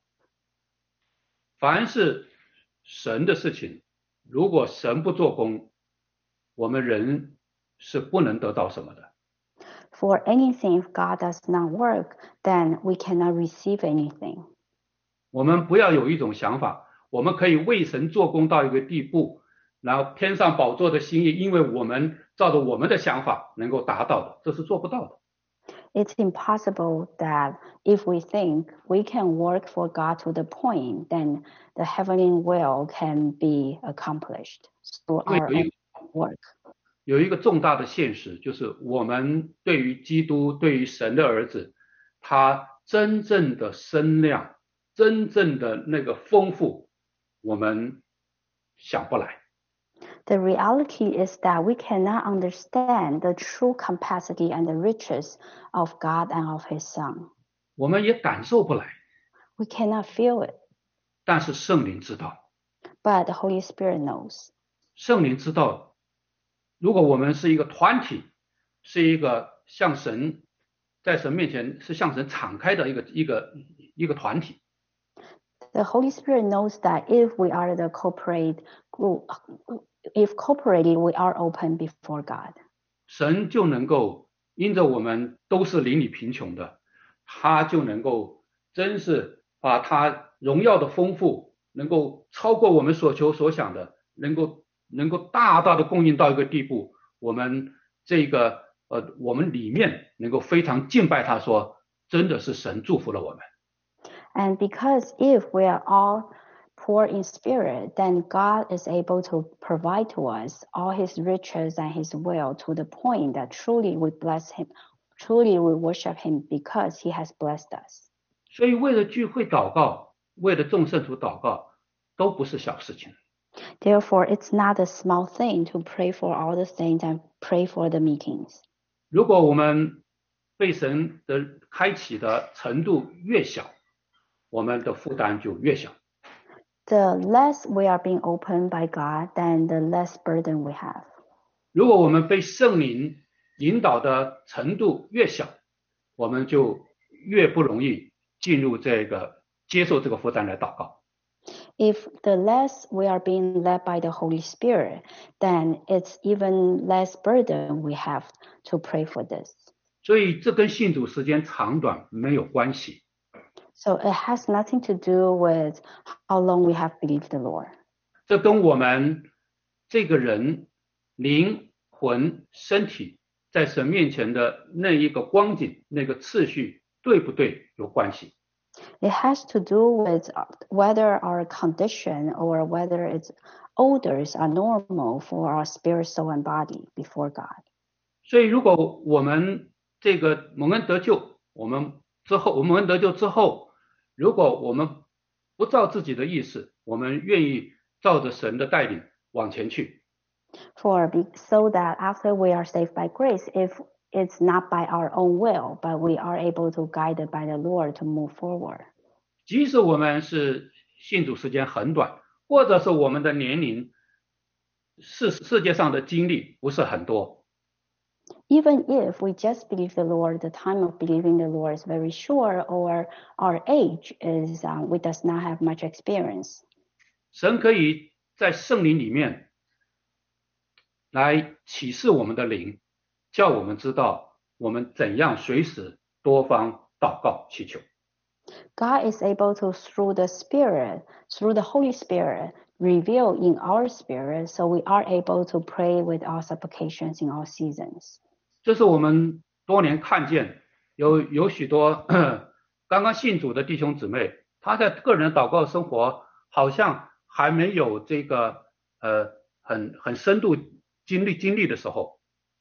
Speaker 1: 凡是神的事情，如果神不做工，我们人是不能得到什么的。
Speaker 2: For anything, if God does not work, then we cannot receive anything.
Speaker 1: 我们不要有一种想法，我们可以为神做工到一个地步，然后天上宝座的心意，因为我们照着我们的想法能够达到的，这是做不到的。
Speaker 2: It's impossible that if we think we can work for God to the point, then the heavenly will can be accomplished through
Speaker 1: 因为
Speaker 2: our
Speaker 1: 有一
Speaker 2: own work.
Speaker 1: 有一个重大的现实，就是我们对于基督，对于神的儿子，他真正的身量，真正的那个丰富，我们想不来。
Speaker 2: The reality is that we cannot understand the true capacity and the riches of God and of his Son.
Speaker 1: 我们也感受不来，
Speaker 2: We cannot feel it,
Speaker 1: 但是圣灵知道，
Speaker 2: but the Holy Spirit knows.
Speaker 1: 圣灵知道，如果我们是一个团体，是一个向神在神面前是向神敞开的一个一个一个团体，
Speaker 2: The Holy Spirit knows that if we are the corporate group, if corporated, we are open before God.
Speaker 1: 神就能够因着我们都是邻里贫穷的，他就能够真是把他荣耀的丰富，能够超过我们所求所想的，能够能够大大的供应到一个地步，我们这个呃我们里面能够非常敬拜他说，真的是神祝福了我们。
Speaker 2: And because if we are all poor in spirit, then God is able to provide to us all his riches and his will to the point that truly we bless him, truly we worship him because he has blessed us.
Speaker 1: 所以为了聚会祷告，为了众圣徒祷告，都不是小事情。
Speaker 2: Therefore, it's not a small thing to pray for all the saints and pray for the meetings.
Speaker 1: 如果我们被神的开启的程度越小，我们的负担就越小。
Speaker 2: The less we are being opened by God, then the less burden we have.
Speaker 1: 如果我们被圣灵引导的程度越小，我们就越不容易进入这个接受这个负担来祷告。
Speaker 2: If the less we are being led by the Holy Spirit, then it's even less burden we have to pray for this.
Speaker 1: 所以这跟信主时间长短没有关系。
Speaker 2: So it has nothing to do with how long we have believed the Lord.
Speaker 1: 这跟我们这个人灵魂身体在神面前的那一个光景那个次序对不对有关系。
Speaker 2: It has to do with whether our condition or whether its odors are normal for our spirit, soul, and body before God.
Speaker 1: 所以，如果我们这个蒙恩得救，我们之后，我们蒙恩得救之后，如果我们不照自己的意思，我们愿意照着神的带领往前去。
Speaker 2: For so that after we are saved by grace, if it's not by our own will, but we are able to guided by the Lord to move forward.
Speaker 1: 即使我们是信主时间很短，或者是我们的年龄世世界上的经历不是很多。
Speaker 2: Even if we just believe the Lord, the time of believing the Lord is very short, or our age is um, we does not have much experience.
Speaker 1: 神可以在圣灵里面来启示我们的灵，叫我们知道我们怎样随时多方祷告祈求。
Speaker 2: God is able to, through the Spirit, through the Holy Spirit, reveal in our spirit, so we are able to pray with our supplications in all seasons.
Speaker 1: 这是我们多年看见有有许多刚刚信主的弟兄姊妹，他在个人祷告生活好像还没有这个呃很很深度经历经历的时候。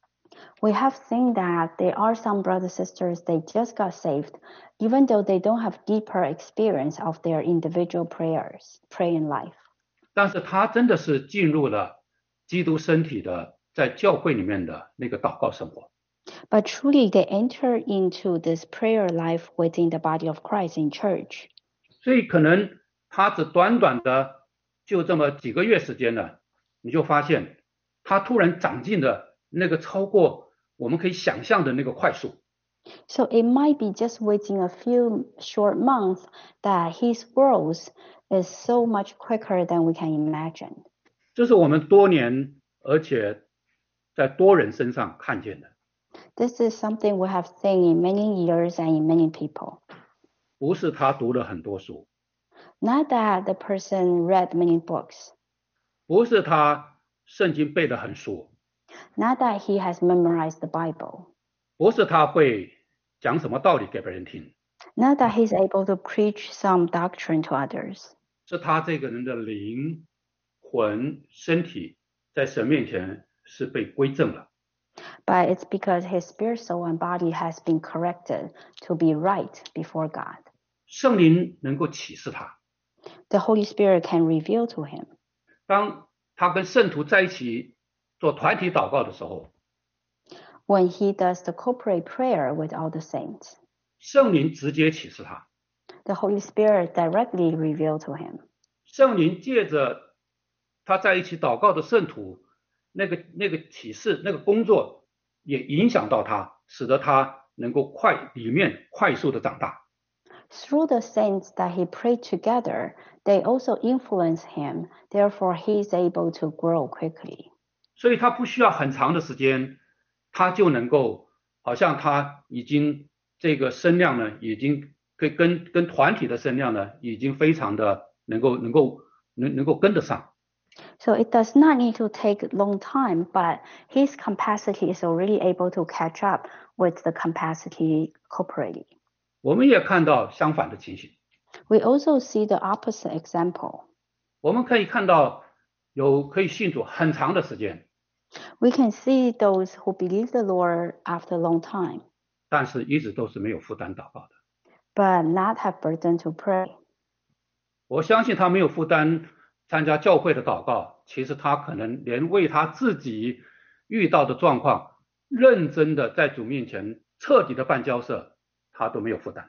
Speaker 2: We have seen that there are some brothers and sisters, they just got saved, even though they don't have deeper experience of their individual prayers, praying life.
Speaker 1: 但是他真的是进入了基督身体的在教会里面的那个祷告生活。
Speaker 2: But truly they enter into this prayer life within the body of Christ in church.
Speaker 1: 所以可能他只短短的就这么几个月时间呢，你就发现他突然长进的那个超过我们可以想象的那个快速。
Speaker 2: So it might be just within a few short months that his growth is so much quicker than we can imagine.
Speaker 1: 这是我们多年而且在多人身上看见的。
Speaker 2: This is something we have seen in many years and in many people.
Speaker 1: 不是他读了很多书，
Speaker 2: Not that the person read many books.
Speaker 1: 不是他圣经背得很熟，
Speaker 2: Not that he has memorized the Bible.
Speaker 1: 不是他会讲什么道理给别人听，
Speaker 2: Not that he's able to preach some doctrine to others.
Speaker 1: 是他这个人的灵、魂、身体在神面前是被归正了。
Speaker 2: But it's because his spirit, soul, and body has been corrected to be right before God.
Speaker 1: 圣灵能够启示他，
Speaker 2: The Holy Spirit can reveal to him.
Speaker 1: 当他跟圣徒在一起做团体祷告的时候，
Speaker 2: When he does the corporate prayer with all the saints,
Speaker 1: 圣灵直接启示他，
Speaker 2: the Holy Spirit directly revealed to him.
Speaker 1: 圣灵借着他在一起祷告的圣徒，那个那个启示那个工作也影响到他，使得他能够快里面快速的长大。
Speaker 2: Through the saints that he prayed together, they also influence him. Therefore, he is able to grow quickly.
Speaker 1: 所以他不需要很长的时间，他就能够好像他已经这个声量呢，已经跟跟跟团体的声量呢，已经非常的能够能够能能够跟得上。
Speaker 2: So it does not need to take a long time, but his capacity is already able to catch up with the capacity corporately.
Speaker 1: 我们也看到相反的情形，
Speaker 2: We also see the opposite example.
Speaker 1: 我们可以看到有可以信主很长的时间，
Speaker 2: We can see those who believe the Lord after a long time,
Speaker 1: 但是一直都是没有负担祷告的。
Speaker 2: but not have burden to pray.
Speaker 1: 我相信他没有负担参加教会的祷告，其实他可能连为他自己遇到的状况，认真的在主面前彻底的办交涉，他都没有负担。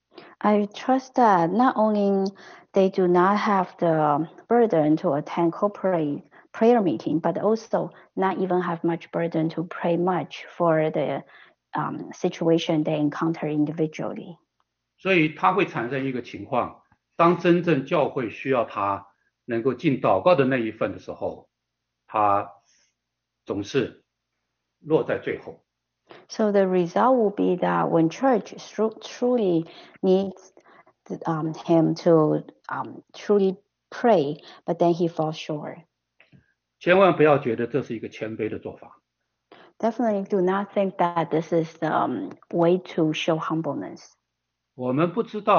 Speaker 2: I trust that not only they do not have the burden to attend corporate prayer meeting, but also not even have much burden to pray much for the um, situation they encounter individually.
Speaker 1: 所以他会产生一个情况，当真正教会需要他能够尽祷告的那一份的时候，他总是落在最后。
Speaker 2: So the result will be that when church tru- truly needs um, him to um, truly pray, but then he falls short.
Speaker 1: 千万不要觉得这是一个谦卑的做法。
Speaker 2: Definitely do not think that this is the um, way to show humbleness.
Speaker 1: 我们不知道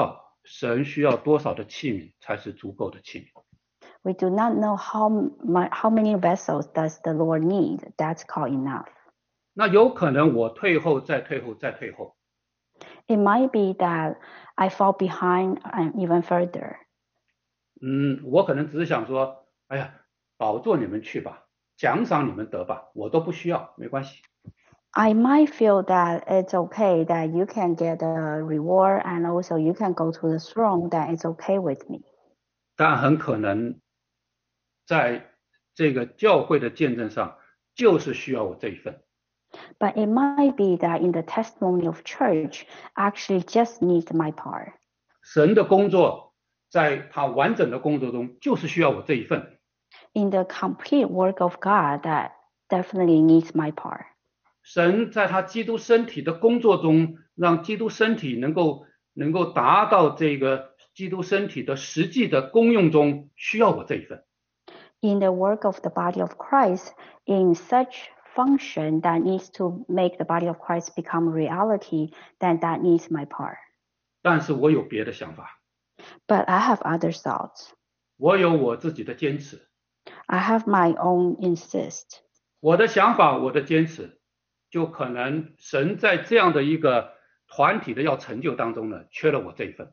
Speaker 1: 神需要多少的器皿才是足够的器皿。
Speaker 2: We do not know how much, how many vessels does the Lord need. That's called enough.
Speaker 1: 那有可能我退后再退后再退后。
Speaker 2: It might be that I fall behind and even further.
Speaker 1: 嗯，我可能只是想说，哎呀，宝座你们去吧，奖赏你们得吧，我都不需要，没关系。
Speaker 2: I might feel that it's okay that you can get a reward and also you can go to the throne, that it's okay with me.
Speaker 1: 但很可能在这个教会的见证上，就是需要我这一份。
Speaker 2: But it might be that in the testimony of church, actually just needs my part.
Speaker 1: 神的工作，在他完整的工作中，就是需要我这一份。
Speaker 2: In the complete work of God, that definitely needs my part.
Speaker 1: 神在他基督身体的工作中，让基督身体能够能够达到这个基督身体的实际的功用中，需要我这一份。
Speaker 2: In the work of the body of Christ, in such function that needs to make the body of Christ become reality, then that needs my part.
Speaker 1: 但是我有别的想法，
Speaker 2: But I have other thoughts.
Speaker 1: 我有我自己的坚持。
Speaker 2: I have my own insist.
Speaker 1: 我的想法，我的坚持，就可能神在这样的一个团体的要成就当中呢，缺了我这一份。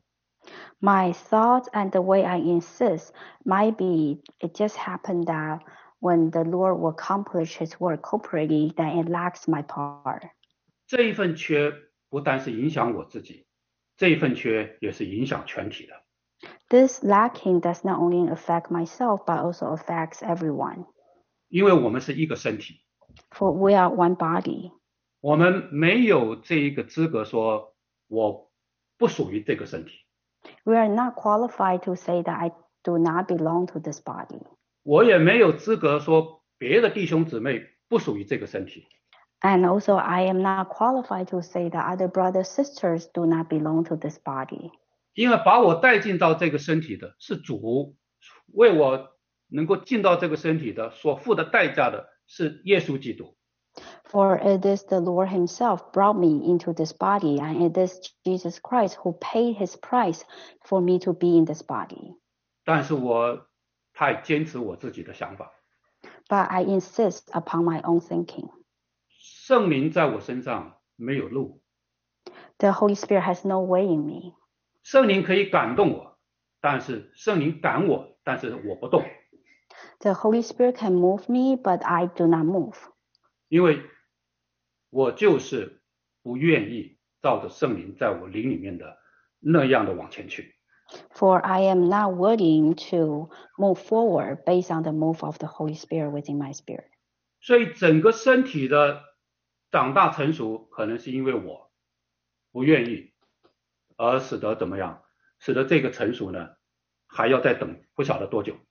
Speaker 2: My thoughts and the way I insist might be, it just happened that when the Lord will accomplish his work corporately, then it lacks my part.
Speaker 1: 这一份缺不但是影响我自己，这一份缺也是影响全体的。
Speaker 2: This lacking does not only affect myself, but also affects everyone.
Speaker 1: 因为我们是一个身体，
Speaker 2: For we are one body.
Speaker 1: 我们没有这一个资格说我不属于这个身体。
Speaker 2: We are not qualified to say that I do not belong to this body.
Speaker 1: 我也没有资格说别的弟兄姊妹不属于这个身体。
Speaker 2: And also I am not qualified to say that other brothers sisters do not belong to this body.
Speaker 1: 因为把我带进到这个身体的是主，为我能够进到这个身体的所付的代价的是耶稣基督。
Speaker 2: For it is the Lord himself brought me into this body, and it is Jesus Christ who paid his price for me to be in this body.
Speaker 1: 但是我太坚持我自己的想法。
Speaker 2: But I insist upon my own thinking.
Speaker 1: 圣灵在我身上没有路，
Speaker 2: The Holy Spirit has no way in me.
Speaker 1: 圣灵可以感动我，但是圣灵感我，但是我不动。
Speaker 2: The Holy Spirit can move me, but I do not move.
Speaker 1: 因为我就是不愿意照着圣灵在我灵里面的那样的往前去。
Speaker 2: For I am not willing to move forward based on the move of the Holy Spirit within my spirit.
Speaker 1: 所以整个身体的长大成熟，可能是因为我不愿意，而使得怎么样，使得这个成熟呢，还要再等不晓得多久。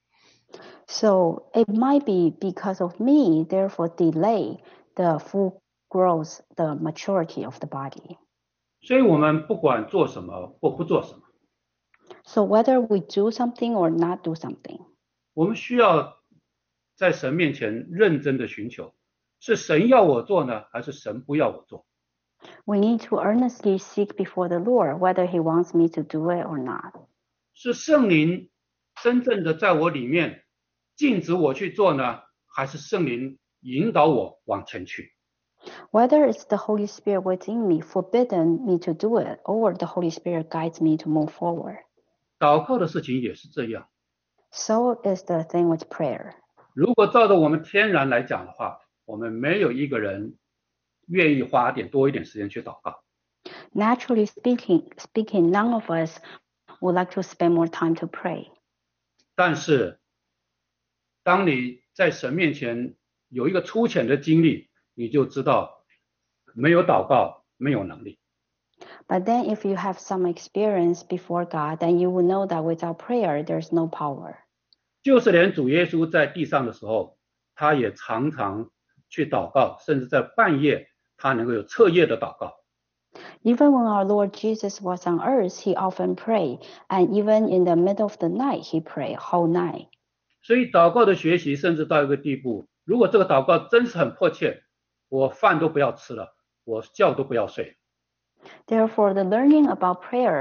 Speaker 2: So it might be because of me, therefore delay the full growth, the maturity of the body.
Speaker 1: 所以我们不管做什么或不做什么，
Speaker 2: So whether we do something or not do something,
Speaker 1: 我们需要在神面前认真的寻求，是神要我做呢，还是神不要我做？
Speaker 2: we need to earnestly seek before the Lord whether he wants me to do it or not.
Speaker 1: 是圣灵真正的在我里面禁止我去做呢，还是圣灵引导我往前去？
Speaker 2: Whether it's the Holy Spirit within me forbidden me to do it, or the Holy Spirit guides me to move forward.
Speaker 1: 祷告的事情也是这样。
Speaker 2: So is the thing with prayer.
Speaker 1: 如果照着我们天然来讲的话，我们没有一个人愿意花点多一点时间去祷告。
Speaker 2: Naturally speaking, speaking, none of us would like to spend more time to pray.
Speaker 1: 但是，当你在神面前有一个粗浅的经历，你就知道没有祷告，没有能力。
Speaker 2: But then if you have some experience before God, then you will know that without prayer, there's no power.
Speaker 1: 就是连主耶稣在地上的时候，他也常常去祷告，甚至在半夜他能够有彻夜的祷告。
Speaker 2: Even when our Lord Jesus was on earth, he often prayed. And even in the middle of the night, he prayed whole night.
Speaker 1: 所以祷告的学习甚至到一个地步，如果这个祷告真是很迫切，我饭都不要吃了，我觉都不要睡。
Speaker 2: Therefore, the learning about prayer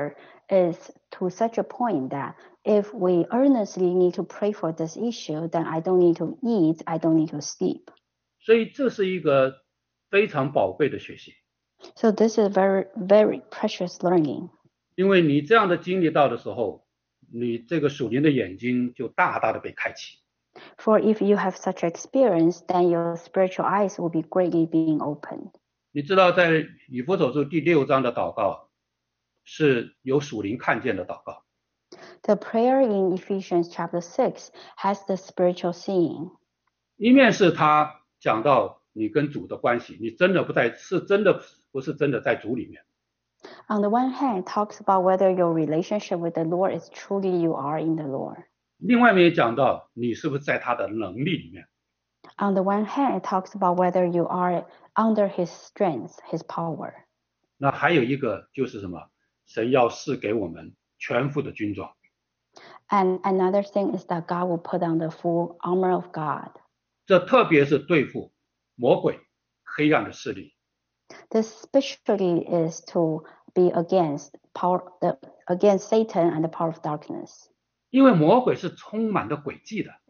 Speaker 2: is to such a point that if we earnestly need to pray for this issue, then I don't need to eat, I don't need to sleep.
Speaker 1: 所以这是一个非常宝贵的学习。
Speaker 2: So this is very, very precious learning.
Speaker 1: 因为你这样的经历到的时候，你这个属灵的眼睛就大大的被开启。
Speaker 2: For if you have such experience, then your spiritual eyes will be greatly being opened.
Speaker 1: 你知道在以弗所书第六章的祷告是有属灵看见的祷告。
Speaker 2: The prayer in Ephesians chapter six has the spiritual seeing.
Speaker 1: 一面是他讲到你跟主的关系，你真的不在，是真的不是真的在主里面。
Speaker 2: On the one hand, it talks about whether your relationship with the Lord is truly you are in the Lord.
Speaker 1: 另外一面也讲到你是不是在他的能力里面。
Speaker 2: On the one hand, it talks about whether you are under his strength, his power.
Speaker 1: 那还有一个就是什么？神要赐给我们全副的军装。
Speaker 2: And another thing is that God will put on the full armor of God.
Speaker 1: 这特别是对付魔鬼黑暗的势力。
Speaker 2: This especially is to be against power, the, against Satan and the power of darkness.
Speaker 1: 因为魔鬼是充满了诡计的。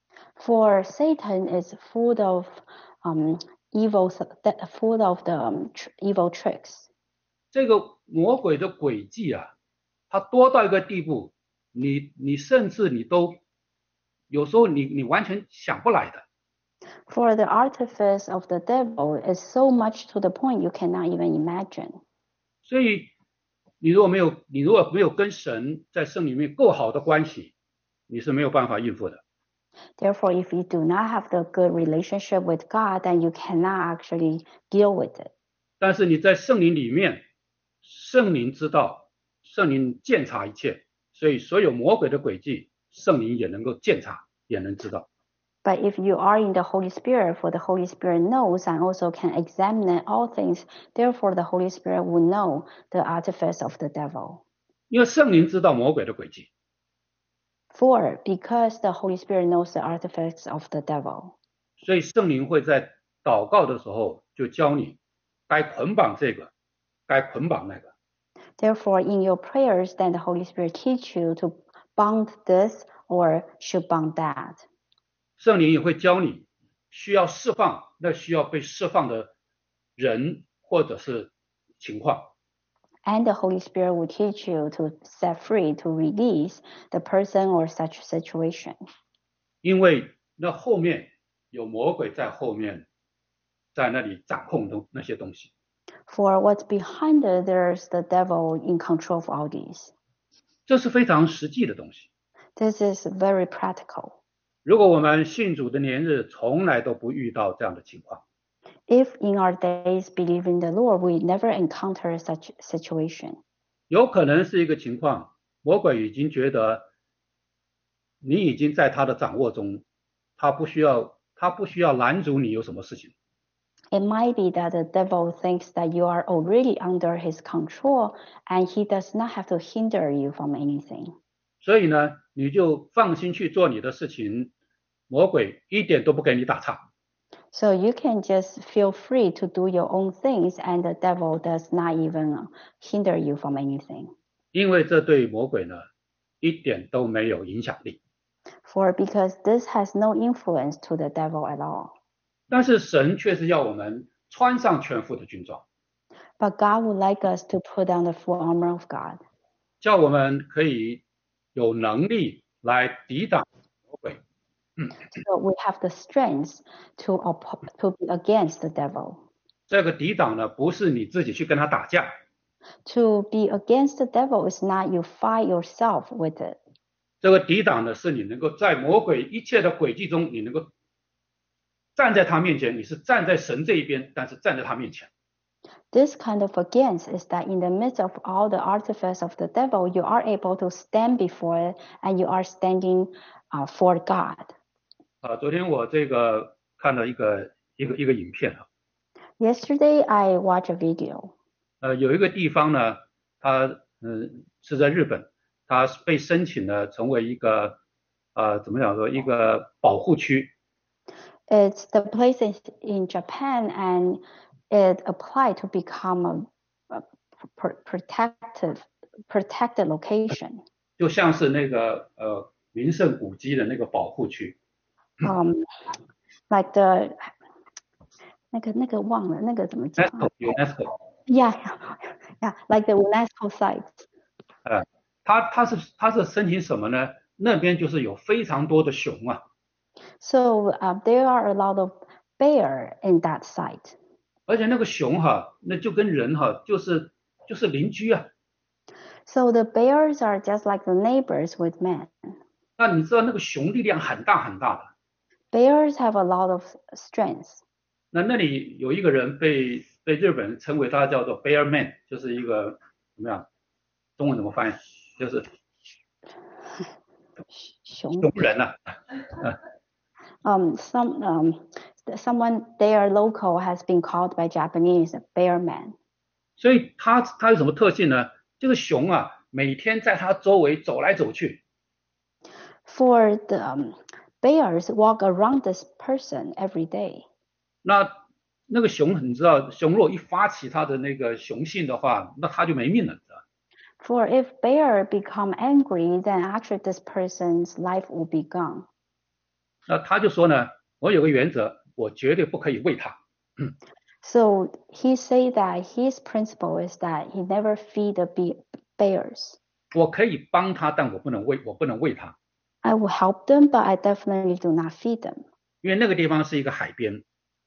Speaker 2: For Satan is full of um, evil, full of the um, tr- evil tricks.
Speaker 1: 这个魔鬼的诡计啊，它多到一个地步，你你甚至你都有时候你你完全想不来的。
Speaker 2: For the artifice of the devil is so much to the point you cannot even imagine.
Speaker 1: 所以你如果没有你如果没有跟神在圣里面够好的关系，你是没有办法应付的。
Speaker 2: Therefore, if you do not have the good relationship with God, then you cannot actually deal with it.
Speaker 1: 但是你在圣灵里面，圣灵知道，圣灵鉴察一切，所以所有魔鬼的诡计，圣灵也能够鉴察，也能知道。
Speaker 2: But if you are in the Holy Spirit, for the Holy Spirit knows and also can examine all things, therefore the Holy Spirit will know the artifice of the devil.
Speaker 1: 因为圣灵知道魔鬼的诡计，
Speaker 2: For because the Holy Spirit knows the artifice of the devil,
Speaker 1: 所以圣灵会在祷告的时候就教你该捆绑这个，该捆绑那个。
Speaker 2: therefore in your prayers, then the Holy Spirit teach you to bound this or should bound that.
Speaker 1: 圣灵也会教你需要释放那需要被释放的人或者是情况。
Speaker 2: And the Holy Spirit will teach you to set free, to release the person or such situation.
Speaker 1: 因为那后面有魔鬼在后面，在那里掌控东那些东西。
Speaker 2: For what's behind it, there's the devil in control of all these.
Speaker 1: 这是非常实际的东西。
Speaker 2: This is very practical.
Speaker 1: 如果我们信主的年日从来都不遇到这样的情况，
Speaker 2: If in our days believing the Lord, we never encounter such situation.
Speaker 1: 有可能是一个情况，魔鬼已经觉得你已经在他的掌握中，他不需要他不需要拦阻你有什么事情。
Speaker 2: It might be that the devil thinks that you are already under his control and he does not have to hinder you from anything.
Speaker 1: 所以呢，你就放心去做你的事情，魔鬼一点都不给你打岔。
Speaker 2: So you can just feel free to do your own things and the devil does not even hinder you from anything.
Speaker 1: 因为这对魔鬼呢一点都没有影响力。
Speaker 2: For because this has no influence to the devil at all.
Speaker 1: 但是神却是要我们穿上全副的军装，
Speaker 2: But God would like us to put on the full armor of God.
Speaker 1: 叫我们可以有能力来抵挡魔鬼。
Speaker 2: So we have the strength to, op- to be against the devil.
Speaker 1: 这个抵挡呢，不是你自己去跟他打架，
Speaker 2: To be against the devil is not you fight yourself with it.
Speaker 1: 这个抵挡呢，是你能够在魔鬼一切的诡计中，你能够站在他面前，你是站在神这一边，但是站在他面前。
Speaker 2: This kind of against is that in the midst of all the artifice of the devil, you are able to stand before it and you are standing uh, for God.
Speaker 1: 啊，昨天我这个看了一个一个一个影片啊，
Speaker 2: Yesterday, I watched a video.
Speaker 1: 呃，有一个地方呢，它嗯是在日本，它被申请了成为一个呃怎么讲说一个保护区。
Speaker 2: It's the place is in Japan and it applied to become a, a pr- protective protect the location.
Speaker 1: 就像是那个呃名胜古迹的那个保护区。
Speaker 2: Um, like the 那个那个忘了那个怎么讲啊
Speaker 1: UNESCO，UNESCO，
Speaker 2: ？Yeah, yeah, like the UNESCO site.
Speaker 1: 呃，他他是他是申请什么呢？那边就是有非常多的熊啊。
Speaker 2: So uh, there are a lot of bear in that site.
Speaker 1: 而且那个熊哈，那就跟人哈，就是就是邻居啊。
Speaker 2: So the bears are just like the neighbors with men.
Speaker 1: 那你知道那个熊力量很大很大的。
Speaker 2: Bears have a lot of strength.
Speaker 1: 那那里有一个人被被日本人称为他叫做 Bear Man， 就是一个怎么样？中文怎么翻译？就是
Speaker 2: 熊
Speaker 1: 熊人呐、啊。
Speaker 2: Um, some um, someone there local has been called by Japanese a bear man.
Speaker 1: 所以它它有什么特性呢？这个熊啊，每天在它周围走来走去。
Speaker 2: For the um, bears walk around this person every day.
Speaker 1: 那那个熊，你知道，熊若一发起它的那个雄性的话，那它就没命了，知道
Speaker 2: For if bear become angry, then actually this person's life will be gone.
Speaker 1: 那他就说呢，我有个原则，我绝对不可以喂它。
Speaker 2: So he said that his principle is that he never feed the bears.
Speaker 1: 我可以帮他，但我不能喂，我不能喂它。
Speaker 2: I will help them, but I definitely do not feed them.
Speaker 1: 因为那个地方是一个海边。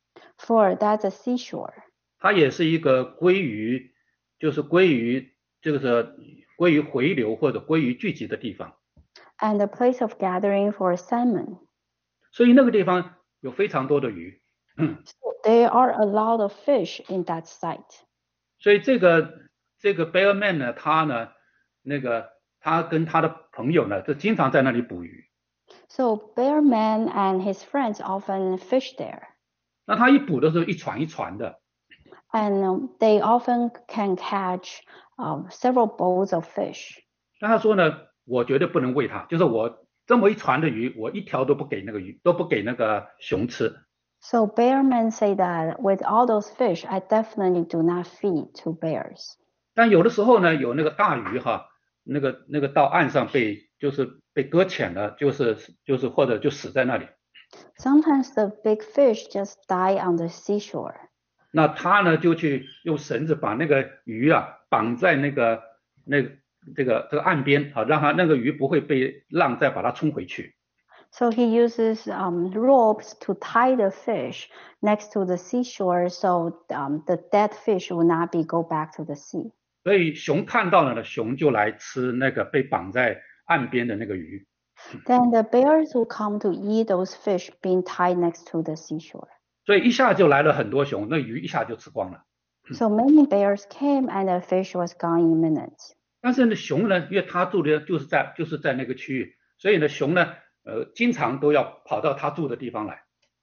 Speaker 2: For that's a seashore.
Speaker 1: 它也是一个鲑鱼，就是鲑鱼，这个是鲑鱼回流或者鲑鱼聚集的地方。
Speaker 2: And a place of gathering for salmon.
Speaker 1: 所以那个地方有非常多的鱼。
Speaker 2: So there are a lot of fish in that site.
Speaker 1: 所以这个这个 Bear Man 呢，他呢，那个他跟他的朋友呢，就经常在那里捕鱼。
Speaker 2: So Bear Man and his friends often fish there.
Speaker 1: 那他一捕的时候，一船一船的。
Speaker 2: And um, they often can catch um, several bowls of fish.
Speaker 1: 那他说呢，我绝对不能喂它，就是我这么一船的鱼，我一条都不给那个鱼，都不给那个熊吃。
Speaker 2: So Bearmen say that with all those fish, I definitely do not feed to bears.
Speaker 1: 但有的时候呢，有那个大鱼哈，那个那个到岸上被就是被搁浅了，就是就是或者就死在那里。
Speaker 2: Sometimes the big fish just die on the seashore.
Speaker 1: 那他呢就去用绳子把那个鱼啊绑在那个那个这个这个岸边啊，让它那个鱼不会被浪再把它冲回去。
Speaker 2: So he uses um, ropes to tie the fish next to the seashore, so um, the dead fish will not be go back to the sea.
Speaker 1: 所以熊看到了呢，熊就来吃那个被绑在岸边的那个鱼。
Speaker 2: Then the bears will come to eat those fish being tied next to the seashore.
Speaker 1: 所以一下就来了很多熊，那鱼一下就吃光了。
Speaker 2: So many bears came and the fish was gone in minutes.
Speaker 1: 但是呢，熊呢，因为它住的就是在就是在那个区域，所以呢，熊呢，呃，经常都要跑到它住的地方来。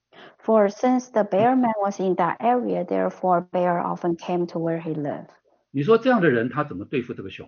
Speaker 2: For since the bear man was in that area, therefore bear often came to where he lived.
Speaker 1: 你说这样的人他怎么对付这个熊？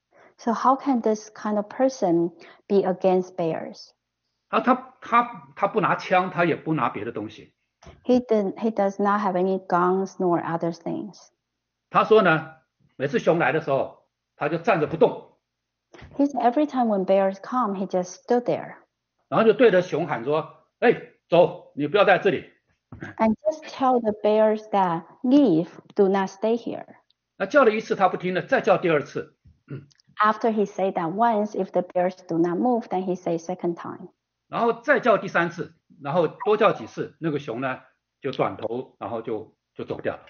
Speaker 2: So how can this kind of person be against bears?
Speaker 1: 他他他他不拿枪，他也不拿别的东西。
Speaker 2: He did. He does not have any guns nor other things.
Speaker 1: 他说呢，每次熊来的时候，他就站着不动，
Speaker 2: He said every time when bears come, he just stood there
Speaker 1: 然后就对着熊喊说：“哎，走，你不要在这里。
Speaker 2: and just tell the bears that leave, do not stay here. ”
Speaker 1: 那叫了一次他不听了，再叫第二次，
Speaker 2: After he said that once, if the bears do not move, then he say second time.
Speaker 1: 然后再叫第三次，然后多叫几次，那个熊呢就转头，然后就就走掉了。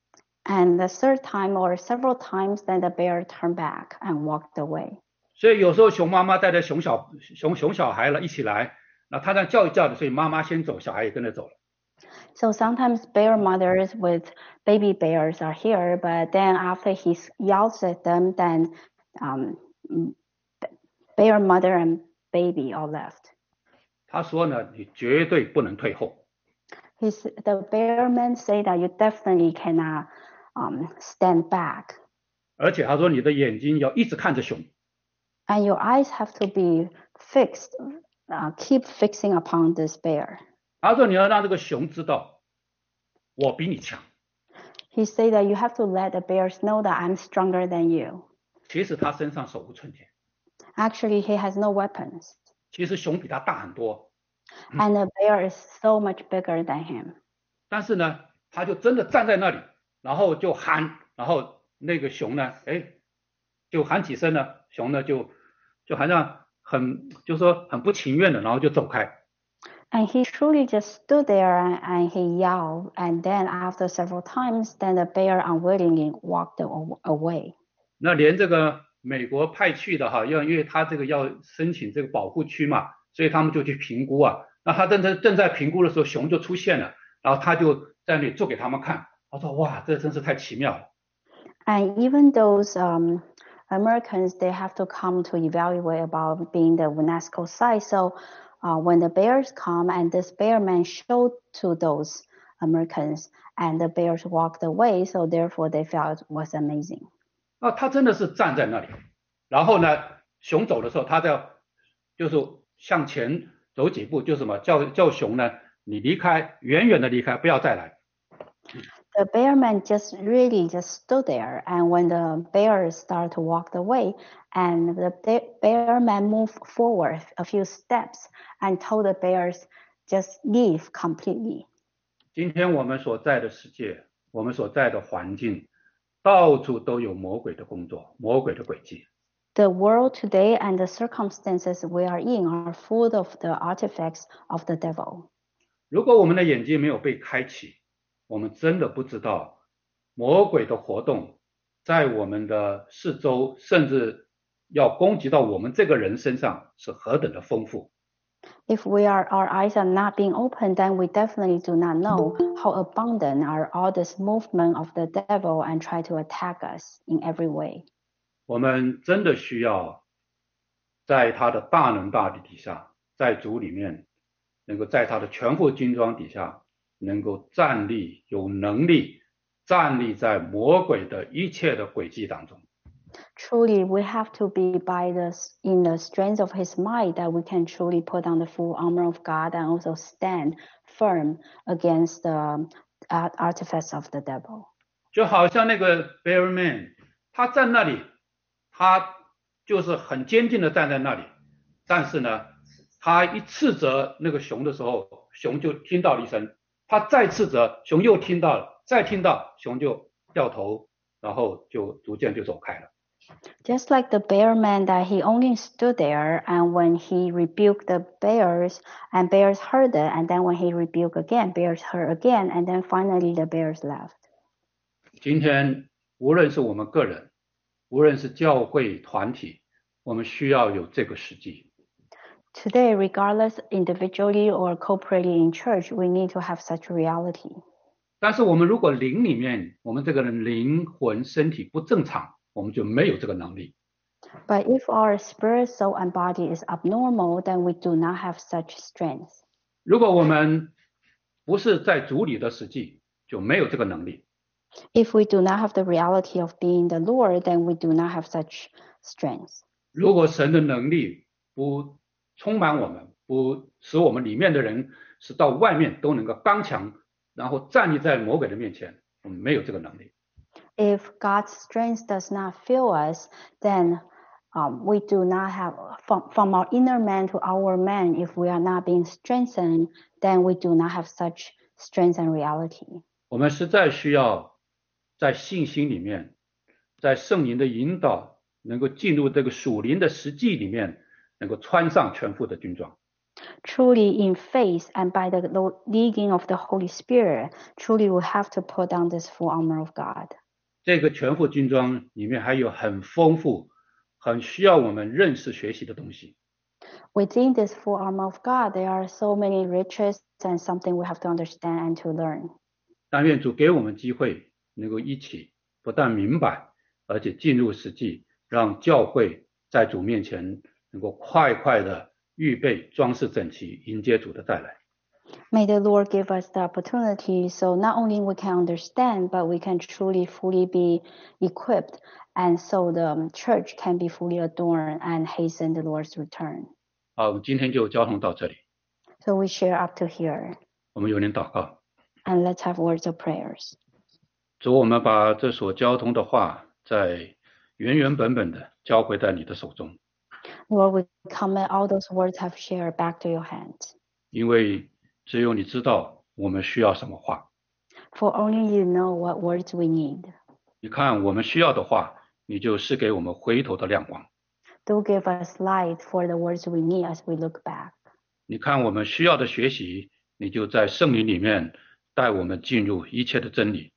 Speaker 2: And the third time or several times, then the bear turned back and walked away.
Speaker 1: 所以有时候熊妈妈带着熊小熊熊小孩了一起来，那他这样叫一叫的，所以妈妈先走，小孩也跟着走了。
Speaker 2: So sometimes bear mothers with baby bears are here, but then after he yells at them, then um, bear mother and baby all left.
Speaker 1: 他说呢，你绝对不能退后。
Speaker 2: He's, the bear men say that you definitely cannot um, stand back.
Speaker 1: 而且他说你的眼睛要一直看着熊。
Speaker 2: And your eyes have to be fixed, uh, keep fixing upon this bear.
Speaker 1: 他说你要让这个熊知道，我比你强。
Speaker 2: He said that you have to let the bears know that I'm stronger than you.
Speaker 1: 其实他身上手无寸铁。
Speaker 2: Actually, he has no weapons.
Speaker 1: 其实熊比他大很多。
Speaker 2: And the bear is so much bigger than him.
Speaker 1: 但是呢，他就真的站在那里，然后就喊，然后那个熊呢，哎，就喊几声呢，熊呢就就好像很，就说很不情愿的，然后就走开。
Speaker 2: And he truly just stood there and, and he yelled. And then after several times, then the bear unwillingly walked away.
Speaker 1: 那连这个美国派去的哈，要因为他这个要申请这个保护区嘛，所以他们就去评估啊。那他正在正在评估的时候，熊就出现了，然后他就在那里做给他们看。他说：“哇，这真是太奇妙了。”
Speaker 2: And even those um, Americans, they have to come to evaluate about being the UNESCO site. So uh, when the bears come and this bear man showed to those Americans and the bears walked away, so therefore they felt it was amazing.
Speaker 1: 啊，他真的是站在那里，然后呢，熊走的时候，他在就是向前走几步，就什么叫叫熊呢？你离开，远远的离开，不要再来。
Speaker 2: The bear man just really just stood there, and when the bears started to walk away, and the bear man moved forward a few steps and told the bears just leave completely.
Speaker 1: 今天我们所在的世界，我们所在的环境，到处都有魔鬼的工作，魔鬼的诡计。
Speaker 2: The world today and the circumstances we are in are full of the artifacts of the devil.
Speaker 1: 如果我们的眼睛没有被开启，我们真的不知道魔鬼的活动在我们的四周，甚至要攻击到我们这个人身上是何等的丰富。
Speaker 2: If we are, our eyes are not being opened, then we definitely do not know how abundant are all this movement of the devil and try to attack us in every way.
Speaker 1: 我们真的需要在他的大能大力底下，在主里面，能够在他的全副军装底下，能够站立，有能力站立在魔鬼的一切的诡计当中。
Speaker 2: Truly, we have to be by the in the strength of His might that we can truly put on the full armor of God and also stand firm against the artifice of the devil.
Speaker 1: 就好像那个 bear man， 他站那里，他就是很坚定的站在那里，但是呢，他一斥责那个熊的时候，熊就听到了一声，他再斥责，熊又听到了，再听到，熊就掉头，然后就逐渐就走开了。
Speaker 2: Just like the bear man that he only stood there, and when he rebuked the bears, and bears heard it, and then when he rebuked again, bears heard again, and then finally the bears left.
Speaker 1: 今天无论是我们个人，无论是教会团体，我们需要有这个实际。
Speaker 2: Today, regardless individually or corporately in church, we need to have such reality.
Speaker 1: 但是我们如果灵里面，我们这个人灵魂身体不正常，我们就没有这个能力。
Speaker 2: But if our spirit, soul, and body is abnormal, then we do not have such strength.
Speaker 1: 如果我们不是在主里的实际，就没有这个能力。
Speaker 2: If we do not have the reality of being the Lord, then we do not have such strength.
Speaker 1: 如果神的能力不充满我们，不使我们里面的人是到外面都能够刚强，然后站立在魔鬼的面前，我们没有这个能力。
Speaker 2: If God's strength does not fill us, then um, we do not have, from, from our inner man to our man, if we are not being strengthened, then we do not have such strength and reality.
Speaker 1: 我们实在需要在信心里面，在圣灵的引导，能够进入这个属灵的实际里面，能够穿上全副的军装。
Speaker 2: Truly in faith and by the leading of the Holy Spirit, truly we have to put on this full armor of God.
Speaker 1: 这个全副军装里面还有很丰富、很需要我们认识学习的东西。
Speaker 2: Within this full armor of God, there are so many riches and something we have to understand and to learn.
Speaker 1: 但愿主给我们机会，能够一起不但明白，而且进入实际，让教会在主面前能够快快的预备、装饰整齐，迎接主的再来。
Speaker 2: May the Lord give us the opportunity so not only we can understand, but we can truly, fully be equipped, and so the church can be fully adorned and hasten the Lord's return.
Speaker 1: 好，我们今天就交通到这里。
Speaker 2: So we share up to here.
Speaker 1: 我们有点祷告。
Speaker 2: And let's have words of prayers.
Speaker 1: 主，我们把这所交通的话，在原原本本的交回在你的手中。
Speaker 2: Lord, we commit all those words I've shared back to your hands.
Speaker 1: 因为只有你知道我们需要什么话。
Speaker 2: For only you know what words we need.
Speaker 1: 你看我们需要的话，你就赐给我们回头的亮光。
Speaker 2: Do give us light for the words we need as we look back.
Speaker 1: 你看我们需要的学习，你就在圣灵里面带我们进入一切的真理。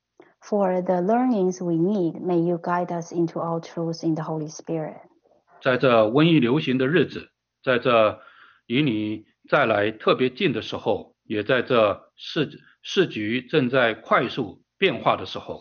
Speaker 2: For the learnings we need, may you guide us into all truths in the Holy Spirit.
Speaker 1: 在这瘟疫流行的日子，在这离你再来特别近的时候，也在这世世局正在快速变化的时候，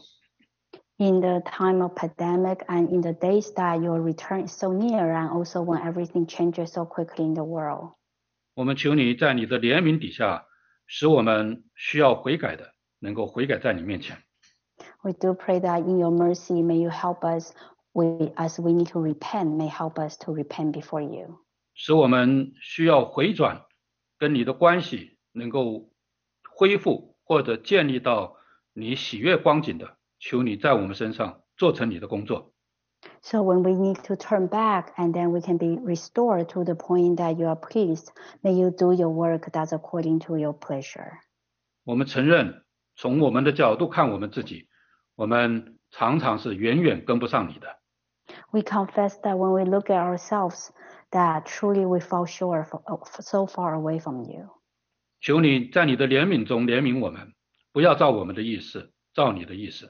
Speaker 2: In the time of pandemic and in the days that your return is so near, and also when everything changes so quickly in the world.
Speaker 1: 我们求你在你的怜悯底下，使我们需要悔改的能够悔改在你面前。
Speaker 2: We do pray that in your mercy, may you help us, we, as we need to repent, may help us to repent before you.
Speaker 1: 使我们需要回转跟你的关系能够恢复或者建立到你喜悦光景的，求你在我们身上做成你的工作。
Speaker 2: So when we need to turn back and then we can be restored to the point that you are pleased, may you do your work that's according to your pleasure.
Speaker 1: 我们承认，从我们的角度看我们自己，我们常常是远远跟不上你的。
Speaker 2: We confess that when we look at ourselves, that truly we fall short, so far away from you.
Speaker 1: 求你在你的怜悯中怜悯我们，不要照我们的意思，照你的意思。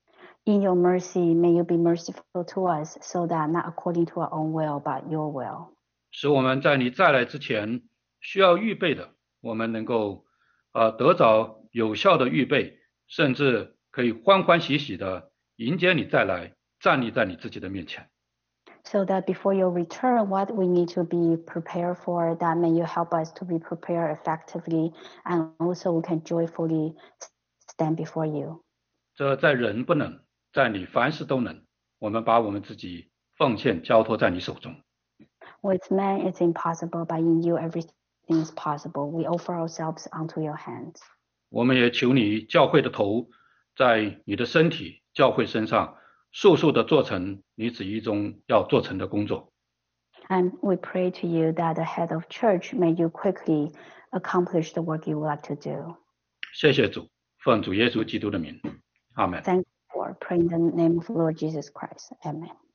Speaker 2: In your mercy, may you be merciful to us, so that not according to our own will, but your will.
Speaker 1: 使我们在你再来之前需要预备的，我们能够呃得着有效的预备，甚至可以欢欢喜喜的迎接你再来，站立在你自己的面前。
Speaker 2: So that before your return, what we need to be prepared for, that may you help us to be prepared effectively, and also we can joyfully stand before you.
Speaker 1: 这在人不能，在你凡事都能。我们把我们自己奉献交托在你手中。
Speaker 2: With man it's impossible, but in you everything is possible. We offer ourselves unto your hands.
Speaker 1: 我们也求你教会的头，在你的身体教会身上，速速的做成你旨意中要做成的工作。
Speaker 2: And we pray to you that the head of church, may you quickly accomplish the work you would like to do.
Speaker 1: 谢谢主，奉主耶稣基督的名，阿门。
Speaker 2: Thank you for praying in the name of Lord Jesus Christ. Amen.